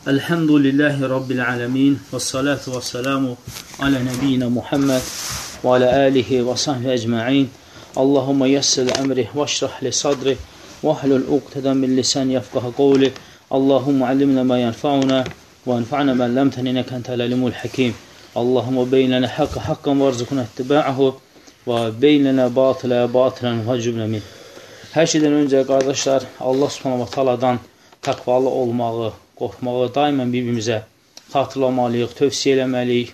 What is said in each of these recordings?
Elhamdülillahi Rabbil alemin və salatu və selamu alə nəbiyyina Muhammed və alə alihi və sahbihi əcma'in. Allahumma yassir əmri və şrah li sadri və ahlul uqtədən min lisan yafqaha qavli. Allahumma allimna ma yanfa'una və anfa'na ma lamtana innaka entel alimul hakim. Allahumma beyn lana haqqan haqqan varzuqna ittiba'ahu və beyn lana batila batilan vəcibna min. Hər şeydən öncə qardaşlar, Allah Subhanahu va Taala'dan təqvalı olmağı, qorxmağı daimən bir-birimizə xatırlamalıyıq, tövsiyə eləməliyik.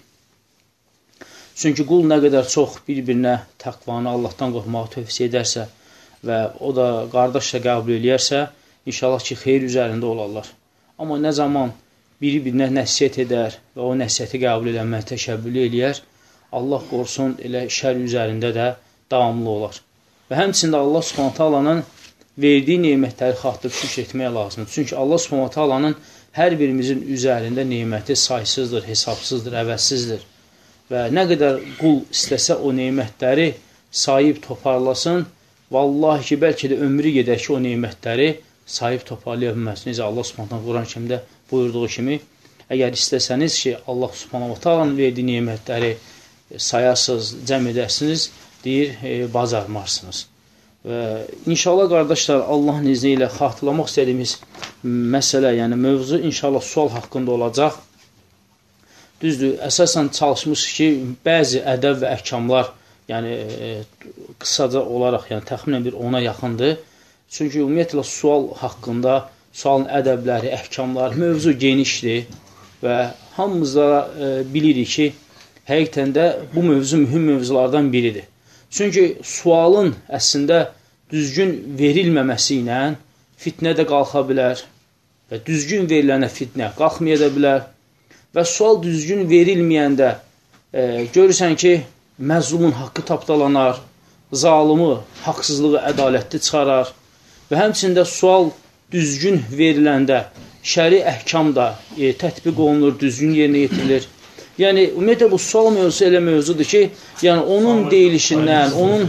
Çünki qul nə qədər çox bir-birinə təqvanı, Allahdan qorxmağı tövsiyə edərsə və o da qardaşla qəbul eləyərsə, inşallah ki, xeyir üzərində olarlar. Amma nə zaman biri-birinə nəsiyyət edər və o nəsiyyəti qəbul eləmək təşəbbülü eləyər, Allah qorusun, elə şər üzərində də davamlı olar. Və həmçində Allah Subhanahu Taala'nın verdiyi nemətləri xatırlayıb şükür etmək lazımdır. Çünki Allah Subhanahu Taala'nın hər birimizin üzərində neməti saysızdır, hesabsızdır, əvəzsizdir. Və nə qədər qul istəsə o nemətləri sayıb toparlasın, vallahi ki, bəlkə də ömrü gedər ki, o nemətləri sayıb toparlaya bilməz. Necə Allah Subhanahu Quran-Kərimdə buyurduğu kimi, əgər istəsəniz ki, Allah Subhanahu Taala'nın verdiyi nemətləri sayasınız, cəm edərsiniz, deyir, bacarmarsınız. Və inşallah qardaşlar, Allahın izni ilə xatırlamaq istədiyimiz məsələ, yəni mövzu inşallah sual haqqında olacaq. Düzdür, əsasən çalışmışıq ki, bəzi ədəb və əhkamlar, yəni qısaca olaraq, yəni təxminən bir 10-a yaxındır. Çünki ümumiyyətlə sual haqqında, sualın ədəbləri, əhkamlar, mövzu genişdir və hamımız da bilirik ki, həqiqətən də bu mövzu mühüm mövzulardan biridir. Çünki sualın əslində düzgün verilməməsi ilə fitnə də qalxa bilər və düzgün verilənə fitnə qalxmaya da bilər və sual düzgün verilməyəndə görürsən ki, məzlumun haqqı tapdalanar, zalımı, haqsızlığı ədalətli çıxarar və həmçində sual düzgün veriləndə şəri əhkam da tətbiq olunur, düzgün yerinə yetirilir. Yəni, ümumiyyətlə, bu sual mövzusu elə mövzudur ki, yəni onun deyilişindən, onun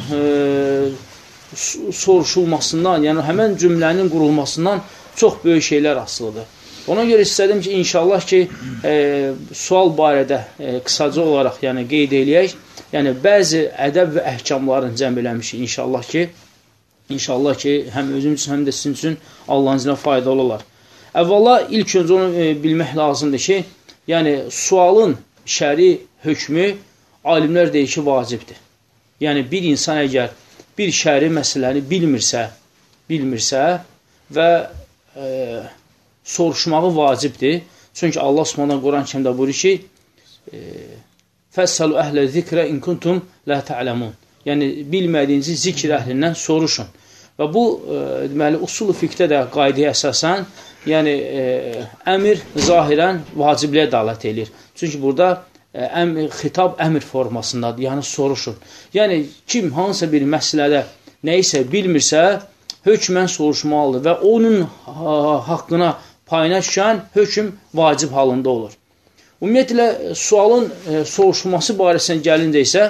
soruşulmasından, yəni həmən cümlənin qurulmasından çox böyük şeylər asılıdır. Ona görə istədim ki, inşallah ki, sual barədə qısaca olaraq yəni, qeyd eləyək. Yəni, bəzi ədəb və əhkamların cəm eləmişik, inşallah ki, həm özüm üçün, həm də sizin üçün Allahın izinə faydalı olar. Əvvəla, ilk öncə onu bilmək lazımdır ki, yəni, sualın şəri hökmü alimlər deyir ki, vacibdir. Yəni, bir insan əgər bir şəri məsələni bilmirsə və soruşmağı vacibdir. Çünki Allah Subhanahu Quran-Kərimdə buyurur ki, fəssəlu əhlə zikrə in kuntum la ta'lamun. Yəni, bilmədiyinizi zikr əhlindən soruşun. Və bu, deməli, usul-u fiqdə də qaydaya əsasən, yəni, əmr zahirən vacibliyə dalət edir. Çünki burada xitab əmr formasındadır, yəni soruşun. Yəni, kim hansısa bir məsələdə nəyisə bilmirsə, hökmən soruşmalıdır və onun haqqına payına düşən hökm vacib halında olur. Ümumiyyətlə, sualın soruşulması barəsində gəlincə isə,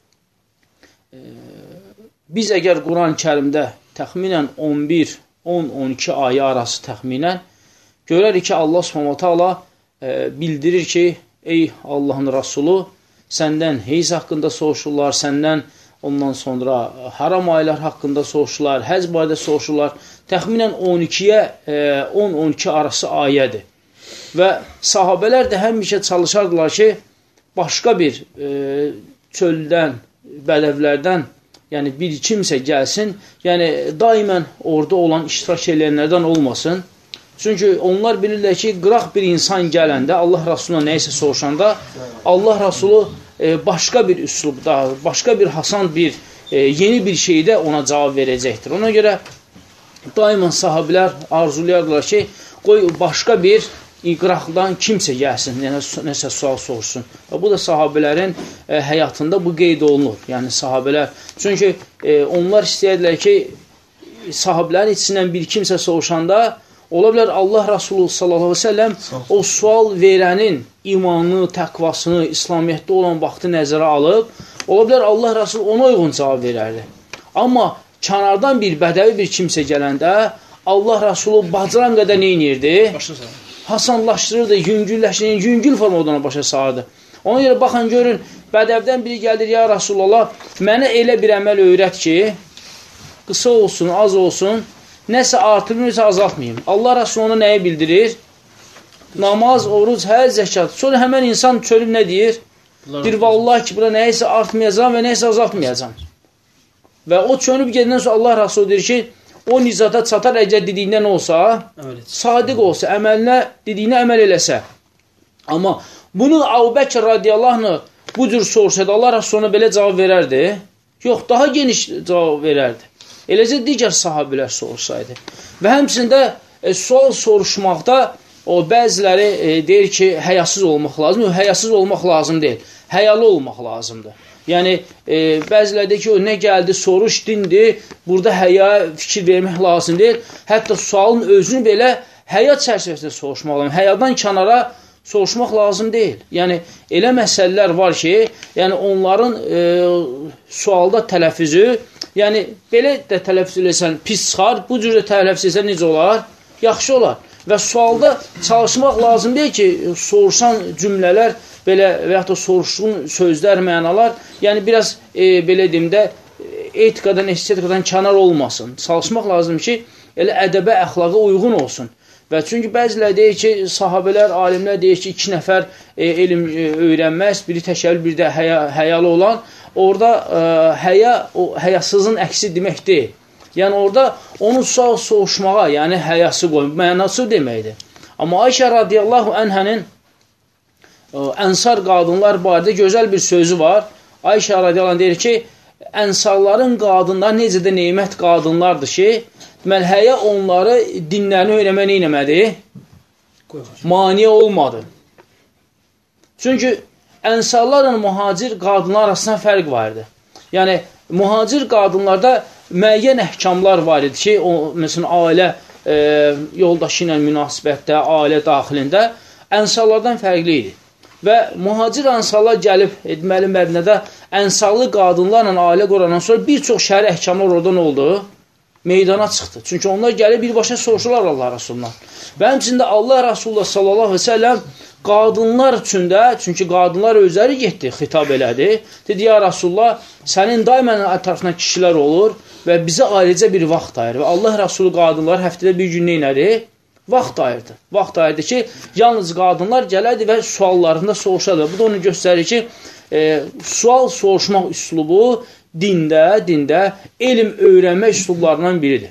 biz əgər Quran-ı Kərimdə təxminən 10-12 ayə arası təxminən görərik ki, Allah Subhanahu Taala bildirir ki, ey Allahın Rasulu, səndən heyz haqqında soruşurlar, səndən ondan sonra haram aylar haqqında soruşurlar, həc barədə soruşurlar. Təxminən 10-12 arası ayədir. Və sahabələr də həmişə çalışardılar ki, başqa bir çöldən, bədəvlərdən, yəni bir kimsə gəlsin, yəni daimən orada olan iştirak edənlərdən olmasın. Çünki onlar bilirlər ki, qıraq bir insan gələndə, Allah Rasuluna nəysə soruşanda, Allah Rasulu başqa bir üslubda, başqa bir hasan bir, yeni bir şeydə ona cavab verəcəkdir. Ona görə daimən sahabilər arzulayardılar ki, qoy başqa bir qıraqdan kimsə gəlsin, yəni nəsə sual soruşsun. Və bu da sahabələrin həyatında bu qeyd olunur. Yəni sahabələr, çünki onlar istəyədilər ki, sahabələrin içindən bir kimsə soruşanda, ola bilər Allah Rasulü sallallahu aleyhi ve sellem o sual verənin imanını, təqvasını, İslamiyyətdə olan vaxtı nəzərə alıb, ola bilər Allah Rasulü ona uyğun cavab verərdi. Amma kənardan bir bədəvi bir kimsə gələndə Allah Rasulü bacaran qədər neynirdi? hasanlaşdırırdı, yüngül formada başa sardı. Ona görə baxın, görün, Bədəvdən biri gəlir, ya Rasulullah, mənə elə bir əməl öyrət ki, qısa olsun, az olsun, nəsə artırmayım, nəsə azaltmayayım. Allah Rasulü ona nəyi bildirir? Namaz, oruc, həc, zəkat. Sonra həmən insan çölüb nə deyir? Bir vallahi ki, bura nəyisə artmayacam və nəyisə azaltmayacam. Və o çönüb gedəndən sonra Allah Rasulü deyir ki, o nizata çatar əgər dediyindən olsa, sadiq olsa, əməlinə, dediyinə əməl eləsə. Amma bunu Əbu Bəkr radiyallahu anh bu cür sorsaydı, Allah Rasuluna belə cavab verərdi. Yox, daha geniş cavab verərdi. Eləcə digər sahabilər sorsaydı. Və həmçində sual soruşmaqda o bəziləri deyir ki, həyasız olmaq lazım. Yox, həyasız olmaq lazım deyil. Həyalı olmaq lazımdır. Yəni, bəziləri deyir ki, o nə gəldi, soruş, dindir. Burada həya fikir vermək lazım deyil. Hətta sualın özünü belə həya çərçivəsində soruşmaq lazım. Həyadan kənara soruşmaq lazım deyil. Yəni, elə məsələlər var ki, yəni onların sualda tələffüzü, yəni belə də tələffüz eləsən pis çıxar, bu cür də tələffüz eləsən necə olar? Yaxşı olar. Və sualda çalışmaq lazım deyil ki, soruşan cümlələr belə və yaxud da soruşduğun sözlər, mənalar, yəni biraz belə deyim də etikadan, estetikadan kənar olmasın. Çalışmaq lazım ki, elə ədəbə, əxlaqa uyğun olsun. Və çünki bəziləri deyir ki, sahabələr, alimlər deyir ki, 2 nəfər elm öyrənməz, biri təkəbbür, biri də həyalı olan. Orada həyasızın əksi demək deyil. Yəni orada onu soğuşmağa, yəni həyası qoyun, mənası deməkdir. Amma Ayşə radiyallahu anhənin ənsar qadınlar barədə gözəl bir sözü var. Ayşə radiyallahu anh deyir ki, ənsarların qadınlar necə də neymət qadınlardır ki, deməli, həyə onları dinlərini öyrənmə neynəmədi? Maniyə olmadı. Çünki ənsarlarla mühacir qadınlar arasında fərq var idi. Yəni, mühacir qadınlarda müəyyən əhkamlar var idi ki, məsələn, ailə yoldaşı ilə münasibətdə, ailə daxilində ənsarlardan fərqli idi. Və mühacir ənsarlar gəlib, deməli, Mədinədə ənsarlı qadınlarla ailə qorandan sonra bir çox şəri əhkamlar oradan oldu. Meydana çıxdı. Çünki onlar gəlib birbaşa soruşurlar Allah Rasulundan. Və həmçində Allah Rasulullah sallallahu aleyhi ve sellem qadınlar üçün də, çünki qadınlar özləri getdi, xitab elədi. Dedi, ya Rasulullah, sənin daimən ətrafına kişilər olur və bizə ayrıca bir vaxt ayır. Və Allah Rasulü qadınlar həftədə bir gün neynədir? Vaxt ayırdı. Vaxt ayırdı ki, yalnız qadınlar gələrdi və suallarında soruşardı. Bu da onu göstərir ki, sual soruşmaq üslubu dində elm öyrənmə üslublarından biridir.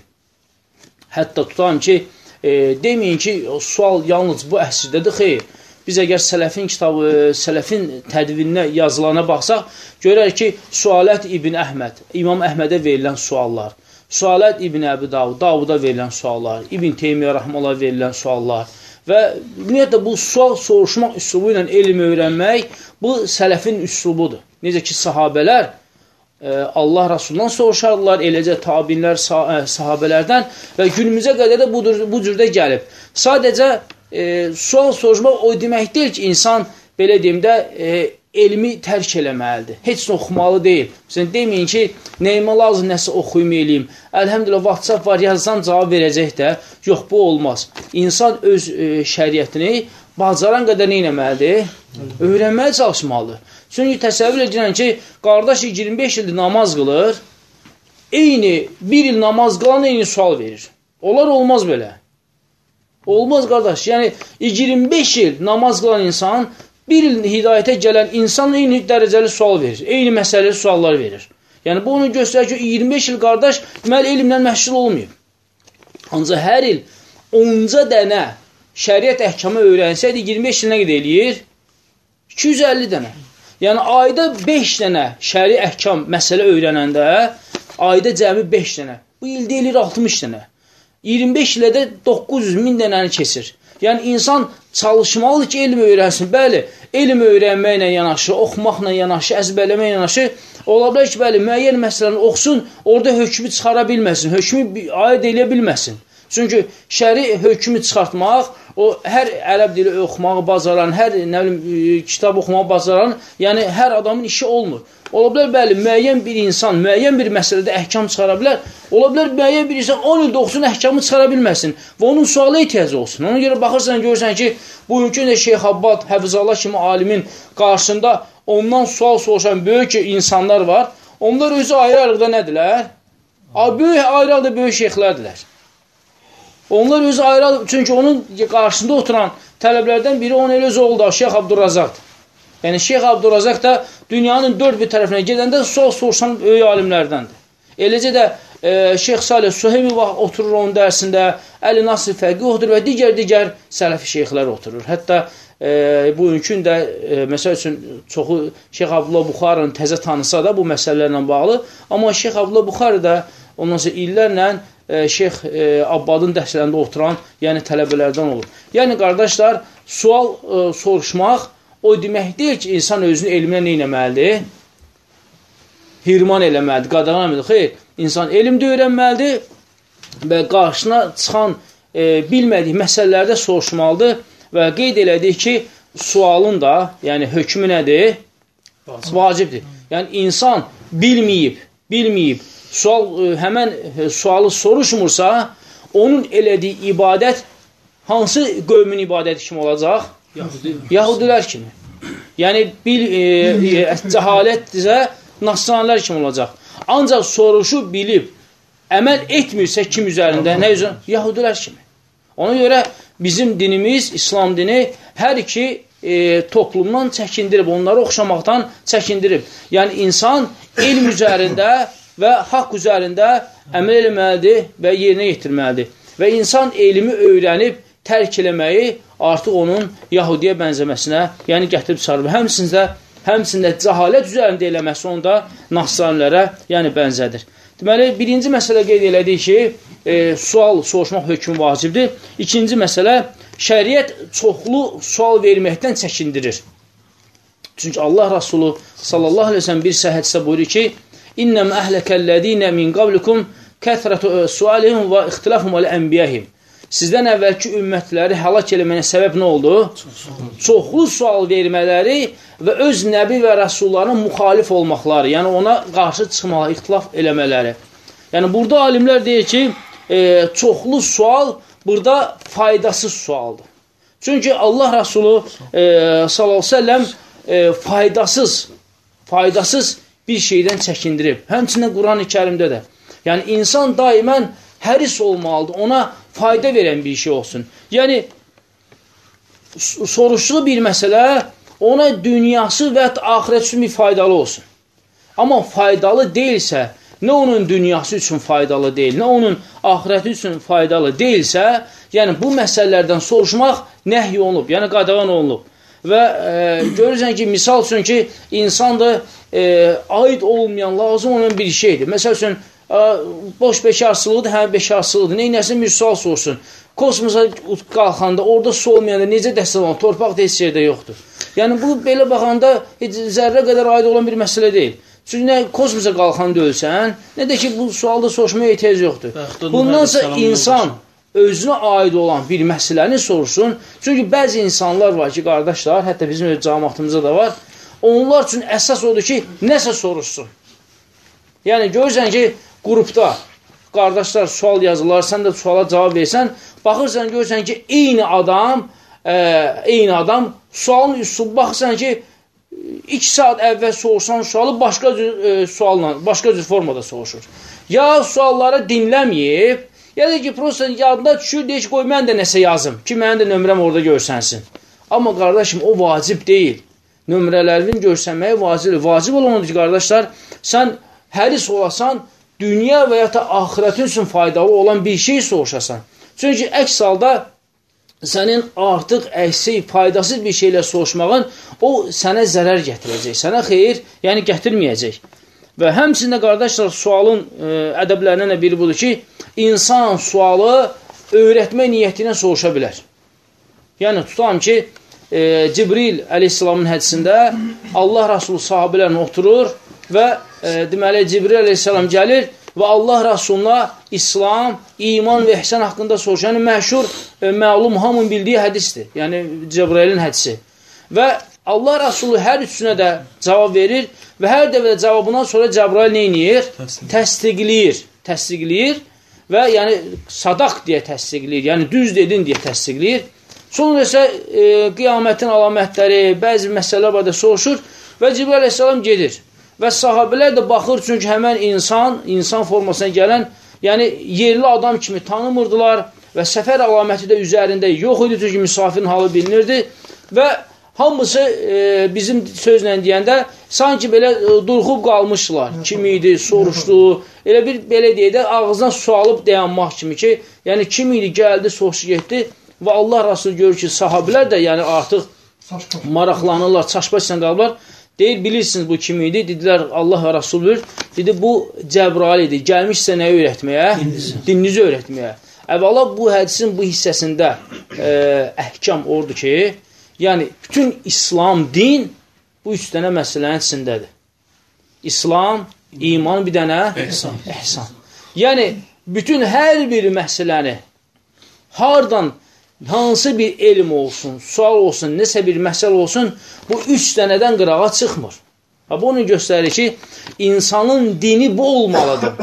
Hətta tutam ki, deməyin ki, sual yalnız bu əsrdədir, xeyr. Biz əgər sələfin kitabı, sələfin tədvininə yazılana baxsaq, görək ki, Sualət İbn Əhməd, İmam Əhmədə verilən suallar, Sualət İbn Əbi Davud, Davuda verilən suallar, İbn Teymiyyə Rəhməllah verilən suallar və ümumiyyətlə bu sual soruşmaq üslubu ilə elm öyrənmək, bu sələfin üslubudur. Necə ki, sahabələr Allah Rasulundan soruşardılar, eləcə tabinlər sahabələrdən və günümüzə qədər də bu cürdə gəlib. Sadəcə sual soruşmaq o demək deyil ki, insan belə deyim də elmi tərk eləməlidir. Heç nə oxumalı deyil. Məsələn, deməyin ki, nəyimə lazım nəsə oxuyum eləyim. Əlhəmdülillah, WhatsApp var, yazsan cavab verəcək də. Yox, bu olmaz. İnsan öz şəriətini bacaran qədər neynəməlidir? Öyrənməyə çalışmalıdır. Çünki təsəvvür edirəm ki, qardaş 25 ildir namaz qılır, eyni bir il namaz qılan eyni sual verir. Onlar olmaz belə. Olmaz qardaş. Yəni 25 il namaz qılan insan, bir il hidayətə gələn insan eyni dərəcəli sual verir. Eyni məsələli suallar verir. Yəni bu onu göstərir ki, 25 il qardaş deməli elmlə məşğul olmayıb. Ancaq hər il 10 dənə şəriət əhkamı öyrənsəydi 25 il nə qədər eləyir? 250 dənə. Yəni, ayda 5 dənə şəri əhkam məsələ öyrənəndə, ayda cəmi 5 dənə. Bu ildə eləyir 60 dənə. 25 ilə də 900.000 dənəni keçir. Yəni, insan çalışmalıdır ki, elm öyrənsin. Bəli, elm öyrənməklə yanaşı, oxumaqla yanaşı, əzbərləməklə yanaşı, ola bilər ki, bəli, müəyyən məsələni oxusun, orada hökmü çıxara bilməsin, hökmü aid eləyə bilməsin. Çünki şəri hökmü çıxartmaq, o hər ərəb dili oxumağı bacaran, hər kitab oxumağı bacaran, yəni hər adamın işi olmur. Ola bilər, bəli, müəyyən bir insan, müəyyən bir məsələdə əhkam çıxara bilər. Ola bilər, müəyyən bir insan 10 ildə oxusun, əhkamı çıxara bilməsin və onun suala ehtiyacı olsun. Ona görə baxırsan, görürsən ki, bugünkü də Şeyx Abbad, Həfizallah kimi alimin qarşısında ondan sual soruşan böyük insanlar var. Onlar özü ayrı-ayrıqda nədirlər? Böyük ayrı-ayrıqda böyük şeyxlərdirlər. Onlar özü ayrı, çünki onun qarşısında oturan tələblərdən biri onun elə özü oldu, Şeyx Abdurrazaqdır. Yəni, Şeyx Abdurrazaq da dünyanın dörd bir tərəfinə gedəndə sual soruşan böyük alimlərdəndir. Eləcə də Şeyx Salih Suheymi oturur onun dərsində, Əli Nasir Fəqih oturur və digər sələfi şeyxlər oturur. Hətta bugünkü də, məsəl üçün, çoxu Şeyx Abdullah Buxarın təzə tanısa da bu məsələlərlə bağlı, amma Şeyx Abdullah Buxarı da ondan sonra illərlə Şeyx Abbadın dərslərində oturan, yəni tələbələrdən olur. Yəni, qardaşlar, sual soruşmaq o demək deyil ki, insan özünü elminə nə eləməlidir? Hirman eləməlidir, qadağan eləməlidir. Xeyr, insan elmdə öyrənməlidir və qarşına çıxan bilmədiyi məsələlərdə soruşmalıdır və qeyd elədik ki, sualın da, yəni hökmü nədir? Vacibdir. Yəni, insan bilməyib, həmən sualı soruşmursa, onun elədiyi ibadət hansı qövmün ibadəti kimi olacaq? Yahudilər kimi. Yəni, cəhalətdirsə, nasranilər kimi olacaq. Ancaq soruşu bilib, əməl etmirsə kim üzərində? Nə üzərində? Yahudilər kimi. Ona görə bizim dinimiz, İslam dini hər iki toplumdan çəkindirib, onları oxşamaqdan çəkindirib. Yəni, insan elm üzərində və haqq üzərində əməl eləməlidir və yerinə yetirməlidir. Və insan elmi öyrənib, tərk eləməyi artıq onun Yahudiyə bənzəməsinə, yəni gətirib çıxarıb. Həmçində cəhalət üzərində eləməsi onda nasranilərə, yəni bənzədir. Deməli, birinci məsələ qeyd elədik ki, sual soruşmaq hökmü vacibdir. İkinci məsələ, şəriət çoxlu sual verməkdən çəkindirir. Çünki Allah Rasulü sallallahu aleyhi ve sellem bir səhədsə buyurur ki, İnnəm əhləkəllədinə min qablikum kəthrətü sualihim və ixtilafum alə ənbiyəhim. Sizdən əvvəlki ümmətləri həlak eləməyinə səbəb nə oldu? Çoxlu sual vermələri və öz nəbi və rəsullarına müxalif olmaqları, yəni ona qarşı çıxmaları, ixtilaf eləmələri. Yəni, burada alimlər deyir ki, çoxlu sual burada faydasız sualdır. Çünki Allah Rasulü sallallahu aleyhi ve sellem faydasız bir şeydən çəkindirib. Həmçinin Quran-ı Kərimdə də. Yəni, insan daimən həris olmalıdır, ona fayda verən bir şey olsun. Yəni, soruşduğu bir məsələ ona dünyası və axirət üçün bir faydalı olsun. Amma faydalı deyilsə, nə onun dünyası üçün faydalı deyil, nə onun axirəti üçün faydalı deyilsə, yəni bu məsələlərdən soruşmaq nəhy olunub, yəni qadağan olunub. Və görürsən ki, misal üçün ki, insan da aid olmayan, lazım olan bir şeydir. Məsəl üçün, boş bekarsılıqdır, bekarsılıqdır. Neynəsin bir sual sorsun. Kosmosa qalxanda, orada su olmayanda necə dəstək olan, torpaq da heç yerdə yoxdur. Yəni, bu belə baxanda zərrə qədər aid olan bir məsələ deyil. Çünki nə kosmosa qalxanda ölsən, nə də ki, bu sualda soruşmaya ehtiyac yoxdur. Bundansa insan özünə aid olan bir məsələni soruşsun. Çünki bəzi insanlar var ki, qardaşlar, hətta bizim cəmaatımızda da var, onlar üçün əsas odur ki, nəsə soruşsun. Yəni, görürsən ki, qrupda qardaşlar sual yazırlar, sən də suala cavab versən, baxırsan, görürsən ki, eyni adam sualın üstü, baxırsan ki, 2 saat əvvəl soruşsan sualı başqa cür formada soruşur. Ya sualları dinləməyib, ya da ki, prosta yadında düşür, deyir ki, qoy, mən də nəsə yazım ki, mənim də nömrəm orada görsənsin. Amma qardaşım, o vacib deyil. Nömrələrini görsənməyə vacibdir. Vacib olan odur ki, qardaşlar, sən həris olasan, dünya və ya da axirətin üçün faydalı olan bir şey soruşasan. Çünki əks halda sənin artıq əksik, faydasız bir şeylə soruşmağın o sənə zərər gətirəcək, sənə xeyir, yəni gətirməyəcək. Və həmçində, qardaşlar, sualın ədəblərindən biri budur ki, insan sualı öyrətmə niyyəti ilə soruşa bilər. Yəni, tutam ki, Cibril əleyhissalamın hədisində Allah Rasulü sahabilərini oturur və deməli, Cibril əleyhissalam gəlir və Allah Rasuluna İslam, iman və ihsan haqqında soruşur. Yəni, məşhur, məlum, hamının bildiyi hədisdir. Yəni, Cəbrailin hədisi. Və Allah Rasulü hər üçünə də cavab verir və hər dəfə cavabından sonra Cəbrail nə edir? Təsdiqləyir və yəni sadaq deyə təsdiqləyir, yəni düz dedin deyə təsdiqləyir. Sonra isə qiyamətin əlamətləri, bəzi məsələlər barədə soruşur və Cibril əleyhissalam gedir. Və sahabələr də baxır, çünki həmən insan formasına gələn, yəni yerli adam kimi tanımırdılar və səfər əlaməti də üzərində yox idi, çünki misafirin halı bilinirdi və hamısı bizim sözlə deyəndə sanki belə durğub qalmışlar. Kim idi, soruşdu, elə bir belə deyək də ağzından su alıb dayanmaq kimi ki, yəni kim idi, gəldi, soruşu getdi və Allah Rasulü görür ki, sahabələr də yəni artıq maraqlanırlar, çaşbaş ilə qalırlar. Deyir, bilirsiniz bu kim idi? Dedilər, Allah və Rasul bilir. Dedi, bu Cəbrail idi. Gəlmiş sizə nəyi öyrətməyə? Dininizi öyrətməyə. Əvvəla bu hədisin bu hissəsində əhkam ordur ki, yəni bütün İslam, din bu üç dənə məsələnin içindədir. İslam, iman, bir dənə ihsan. Yəni, bütün hər bir məsələni hardan hansı bir elm olsun, sual olsun, nəsə bir məsələ olsun, bu üç dənədən qırağa çıxmır. Bu onu göstərir ki, insanın dini bu olmalıdır.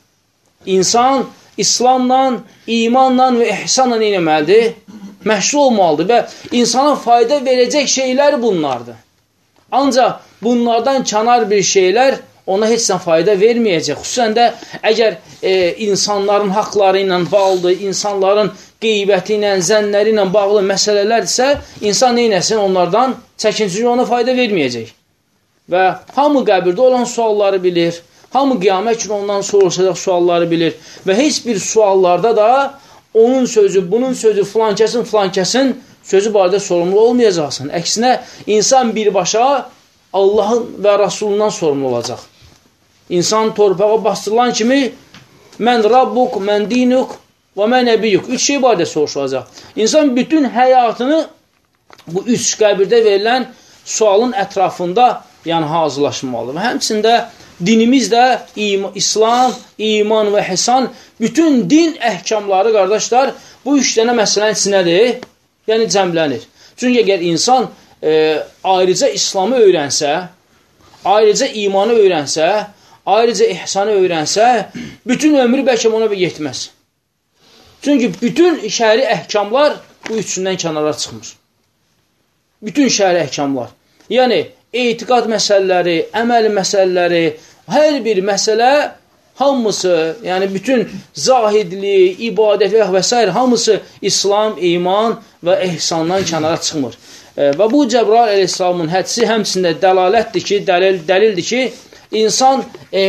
İnsan İslamla, imanla və ihsanla eləməlidir, məşğul olmalıdır və insana fayda verəcək şeylər bunlardır. Ancaq bunlardan kənar bir şeylər ona heç nə fayda verməyəcək. Xüsusən də əgər insanların haqları ilə bağlıdır, insanların qeybəti ilə, zənnləri ilə bağlı məsələlərdirsə, insan neynəsin onlardan çəkinci, ona fayda verməyəcək. Və hamı qəbirdə olan sualları bilir, hamı qiyamət günü ondan soruşacaq sualları bilir və heç bir suallarda da onun sözü, bunun sözü, filankəsin sözü barədə sorumlu olmayacaqsın. Əksinə, insan birbaşa Allahın və Rasulundan sorumlu olacaq. İnsan torpağa bastırılan kimi mən Rabbuk, mən dinuk və mən nəbiyyuk. Üç şey barədə soruşulacaq. İnsan bütün həyatını bu üç qəbirdə verilən sualın ətrafında yəni hazırlaşmalıdır. Və həmçində dinimiz də İslam, iman və ihsan, bütün din əhkamları, qardaşlar, bu üç dənə məsələnin içindədir, yəni cəmlənir. Çünki əgər insan ayrıca İslamı öyrənsə, ayrıca imanı öyrənsə, ayrıca ihsanı öyrənsə, bütün ömrü bəlkə ona yetməz. Çünki bütün şəri əhkamlar bu üçündən kənara çıxmır. Bütün şəri əhkamlar. Yəni, etiqad məsələləri, əməl məsələləri, hər bir məsələ hamısı, yəni bütün zahidli, ibadət və s. hamısı İslam, iman və ihsandan kənara çıxmır. Və bu Cəbrail əleyhissalamın hədisi həmçində dəlalətdir ki, dəlildir ki, insan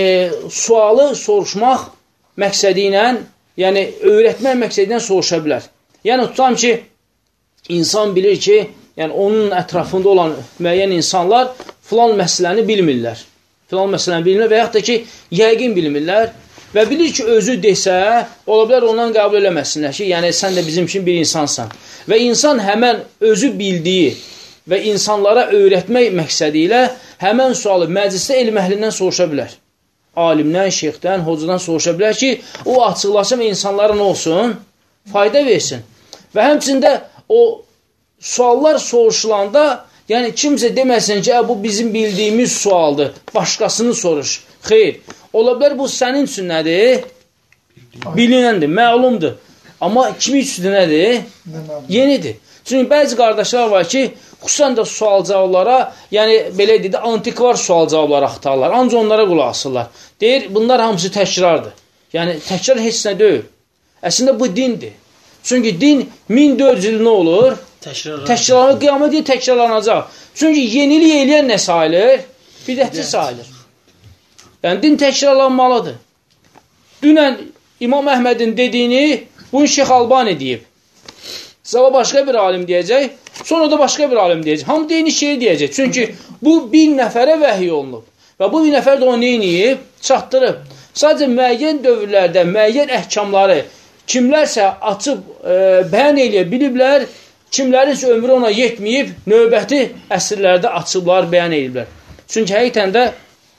sualı soruşmaq məqsədi ilə, yəni öyrətmək məqsədi ilə soruşa bilər. Yəni, tutam ki, insan bilir ki, yəni onun ətrafında olan müəyyən insanlar filan məsələni bilmirlər. Filan məsələni bilmirlər və yaxud da ki, yəqin bilmirlər və bilir ki, özü desə, ola bilər ondan qəbul eləməsinlər ki, yəni sən də bizim üçün bir insansan. Və insan həmən özü bildiyi və insanlara öyrətmək məqsədi ilə həmən sualı məclisdə elm əhlindən soruşa bilər. Alimdən, şeyxdən, hocadan soruşa bilər ki, o açıqlasın və insanlara nə olsun? Fayda versin. Və həmçində o suallar soruşulanda, yəni kimsə deməsin ki, bu bizim bildiyimiz sualdır, başqasını soruş. Xeyr, ola bilər bu sənin üçün nədir? Bilinəndir, məlumdur. Amma kimi üçün nədir? Yenidir. Çünki bəzi qardaşlar var ki, xüsusən də sual cavablara, yəni belə deyək, antikvar sual cavabları axtarlar. Ancaq onlara qulaq asırlar. Deyir, bunlar hamısı təkrardır. Yəni, təkrar heç nə deyil. Əslində bu dindir. Çünki din 1400 il nə olur? Təkrarlanır. Qiyamət deyil, təkrarlanacaq. Çünki yenilik eləyən nə sayılır? Bidətçi sayılır. Yəni, din təkrarlanmalıdır. Dünən İmam Əhmədin dediyini bunu Şeyx Albani deyib. Sabah başqa bir alim deyəcək, sonra da başqa bir alim deyəcək. Hamı deyini şeyi deyəcək. Çünki bu bir nəfərə vəhiy olunub. Və bu bir nəfər də onu neyiniyib? Çatdırıb. Sadəcə müəyyən dövrlərdə, müəyyən əhkamları kimlərsə açıb bəyan eləyə biliblər, kimlərin ömrü ona yetməyib, növbəti əsrlərdə açıblar, bəyan ediblər. Çünki həqiqətən də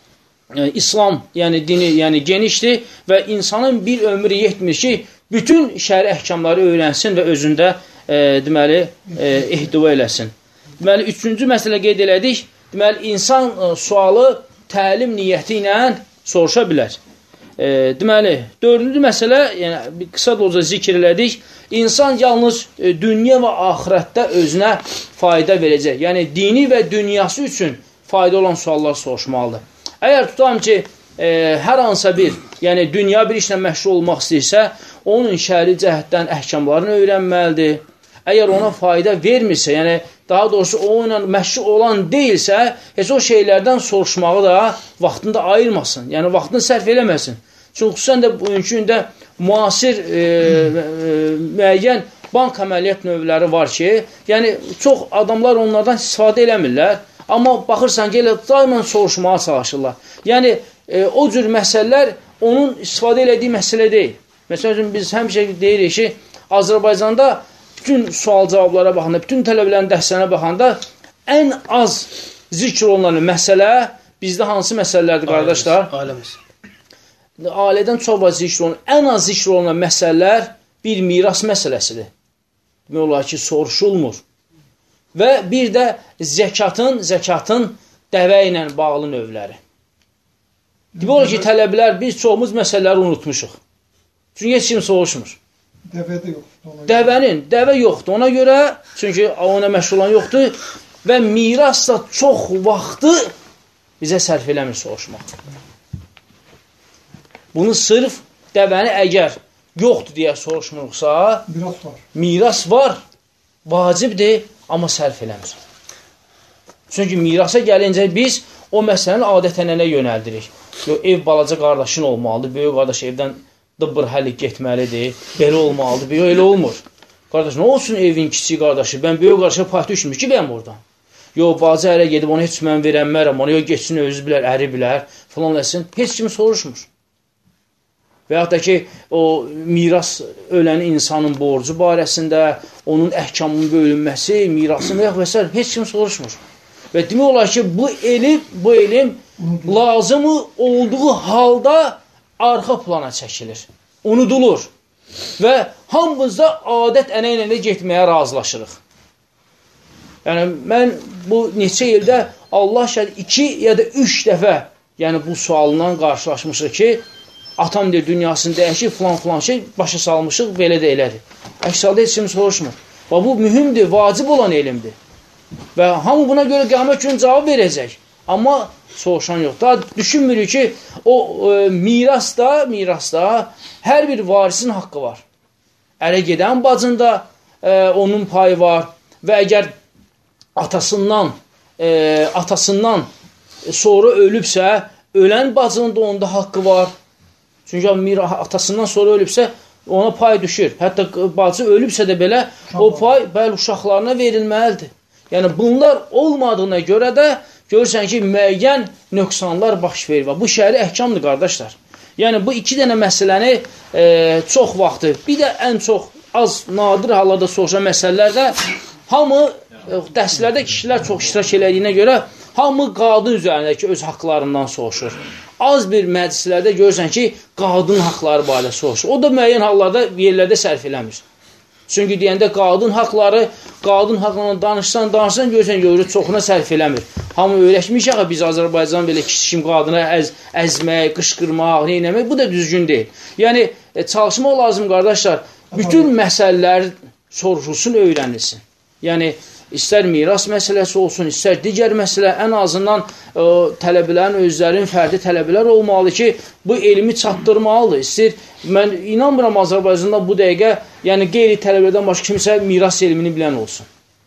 İslam, yəni dini, yəni genişdir və insanın bir ömrü yetmir ki, bütün şəri əhkamları öyrənsin və özündə deməli, ihtiva eləsin. Deməli, üçüncü məsələ qeyd elədik. Deməli, insan sualı təlim niyyəti ilə soruşa bilər. Deməli, dördüncü məsələ, yəni qısa da olca zikr elədik. İnsan yalnız dünya və axirətdə özünə fayda verəcək. Yəni, dini və dünyası üçün fayda olan suallar soruşmalıdır. Əgər tutam ki, hər hansısa bir, yəni dünya bir işlə məşğul olmaq istəyirsə, onun şəri cəhətdən əhkamlarını öyrənməlidir. Əgər ona fayda vermirsə, yəni daha doğrusu onunla məşğul olan deyilsə, heç o şeylərdən soruşmağı da vaxtında ayırmasın, yəni vaxtını sərf eləməsin. Çünki xüsusən də bugünkü gündə müasir müəyyən bank əməliyyat növləri var ki, yəni çox adamlar onlardan istifadə eləmirlər. Amma baxırsan ki, elə daimən soruşmağa çalışırlar. Yəni, o cür məsələlər onun istifadə elədiyi məsələ deyil. Məsələn, biz həmişə deyirik ki, Azərbaycanda bütün sual cavablara baxanda, bütün tələbələrin dərslərinə baxanda ən az zikr olunan məsələ bizdə hansı məsələlərdir, qardaşlar? Ailəmiz. Ailədən çox az zikr olunan, ən az zikr olunan məsələlər bir miras məsələsidir. Demək olar ki, soruşulmur. Və bir də zəkatın dəvə ilə bağlı növləri. Demək olar ki, tələbələr biz çoxumuz məsələləri unutmuşuq. Çünki heç kim soruşmur. Dəvə yoxdur ona görə, çünki ona məşğul olan yoxdur və miras da çox vaxtı bizə sərf eləmir soruşmaq. Bunu sırf dəvəni əgər yoxdur deyə soruşmuruqsa, miras var, vacibdir, amma sərf eləmir. Çünki mirasa gəlincə biz o məsələni adət-ənənə yönəldirik. Ev balaca qardaşın olmalıdır, böyük qardaş evdən dıbbır həlik getməlidir, belə olmalıdır, elə olmur. Qardaş, nə olsun evin kiçik qardaşı, mən böyük qardaşa paytı düşmür ki, bəyəm oradan. Bacı ərə gedib, onu heç mən verənmərəm, onu getsin, özü bilər, əri bilər, filan eləsin, heç kimi soruşmur. Və yaxud da ki, o miras ölən insanın borcu barəsində, onun əhkamının bölünməsi, mirasın və s. heç kim soruşmur. Və demək olar ki, bu elm lazımı olduğu halda arxa plana çəkilir, unudulur və hamımızda adət-ənənə getməyə razılaşırıq. Yəni, mən bu neçə ildə Allah şəhid 2 ya da 3 dəfə yəni bu sualından qarşılaşmışıq ki, atam deyir, dünyasını dəyişir, filan şey başa salmışıq, belə də elədir. Əks-halda heç kim soruşmur. Və bu mühümdür, vacib olan elmdir. Və hamı buna görə qiyamət günü cavab verəcək. Amma soruşan yox. Daha düşünmürük ki, o mirasda hər bir varisin haqqı var. Ərə gedən bacında onun payı var və əgər atasından sonra ölübsə, ölən bacının da onda haqqı var. Çünki atasından sonra ölübsə, ona pay düşür. Hətta bacı ölübsə də belə, o pay bəli uşaqlarına verilməlidir. Yəni, bunlar olmadığına görə də görürsən ki, müəyyən nöqsanlar baş verir. Bu şəri əhkamdır, qardaşlar. Yəni, bu 2 dənə məsələni çox vaxtı, bir də ən çox az, nadir hallarda soruşan məsələlərdə hamı, dərslərdə kişilər çox iştirak elədiyinə görə, hamı qadın üzərindəki öz haqlarından soruşur. Az bir məclislərdə görürsən ki, qadın haqları barədə soruşur. O da müəyyən hallarda yerlərdə sərf eləmir. Çünki deyəndə qadın haqlarına danışsan, görürsən, çoxuna sərf eləmir. Hamı öyrəşmişək, biz Azərbaycan belə kiçik qadına əzmək, qışqırmaq, neynəmək, bu da düzgün deyil. Yəni, çalışmaq lazım, qardaşlar, bütün məsələlər soruşulsun, öyrənilsin. Yəni, İstər miras məsələsi olsun, istər digər məsələ, ən azından tələbələrin, özlərinin fərdi tələbələr olmalı ki, bu elmi çatdırmalıdır. Mən inanmıram Azərbaycanda bu dəqiqə, yəni qeyri-tələbələrdən başqa kimsə miras elmini bilən olsun.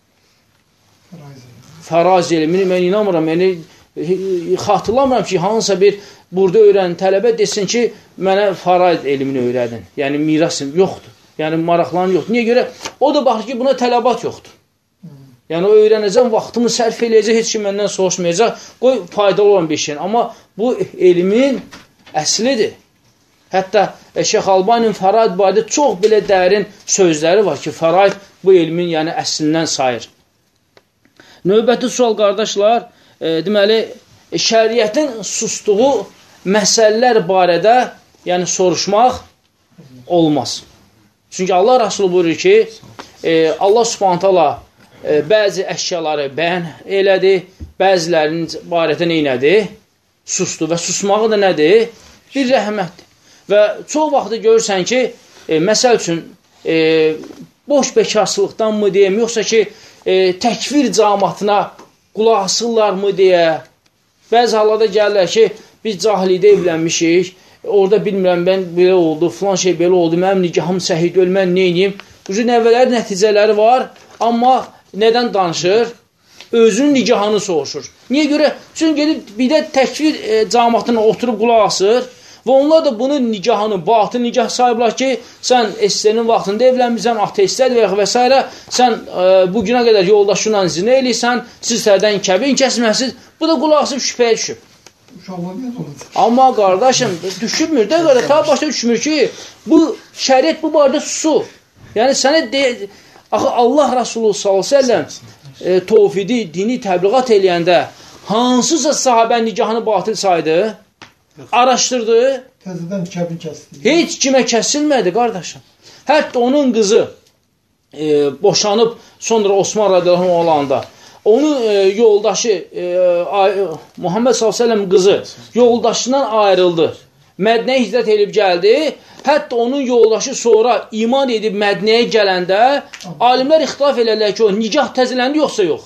Fəraz elmini mən inanmıram. Yəni, xatırlamıram ki, hansısa bir burada öyrənən tələbə desin ki, mənə fəraz elmini öyrədin. Yəni, miras yoxdur. Yəni, maraqlan yoxdur. Niyə görə? O da baxır ki, buna tələbat yoxdur. Yəni, o öyrənəcəm, vaxtımı sərf eləyəcək, heç kim məndən soruşmayacaq. Qoy, faydalı olan bir şeyin. Amma bu elmin əslidir. Hətta Şeyx Albaninin fəraid barədə çox belə dərin sözləri var ki, fəraid bu elmin əslindən sayır. Növbəti sual, qardaşlar, deməli, şəriətin sustuğu məsələlər barədə yəni soruşmaq olmaz. Çünki Allah Rasulü buyurur ki, Allah Subhanahu taala bəzi əşyaları bəyan elədi, bəzilərinin barədə neynədi? Sustu və susmağı da nədir? Bir rəhmətdir. Və çox vaxtı görürsən ki, məsəl üçün, boş bekarsılıqdanmı deyəm, yoxsa ki, təkfir cəmaatına qulaq asırlarmı deyə, bəzi hallarda gəlirlər ki, biz cahiliyyədə evlənmişik, orada bilmirəm, mən belə oldu, filan şey belə oldu, mənim nikahım səhid öl, mən neyiniyim? Bu cür nəticələri var, amma nədən danışır? Özünün nikahını soruşur. Niyə görə? Çünki gedib bir də təkfir cəmaatına oturub qulaq asır və onlar da bunun nikahını, batıl nikah sayıblar ki, sən SSR-nin vaxtında evlənmirsən, ateistlər və s. Sən bu günə qədər yoldaşınla zinə eləyirsən, siz tərdən kəbin kəsməsiz, bu da qulaq asıb şübhəyə düşüb. Amma qardaşım, düşürmür də qədər, ta başa düşmür ki, bu şəriət bu barədə susur. Yəni sənə axı Allah Rasulü s.ə.v tovhidi, dini təbliğat eləyəndə hansısa sahabə nikahını batil saydı, araşdırdı, təzədən kəbin kəsdi. Heç kimə kəsilmədi, qardaşım. Hətta onun qızı boşanıb sonra Osman radiyallahu olanda onun yoldaşı Muhammed s.ə.v qızı yoldaşından ayrıldı. Mədnəyə hicrət edib gəldi. Hətta onun yoldaşı sonra iman edib Mədnəyə gələndə alimlər ixtilaf elərlər ki, o nikah təzələndi yoxsa yox.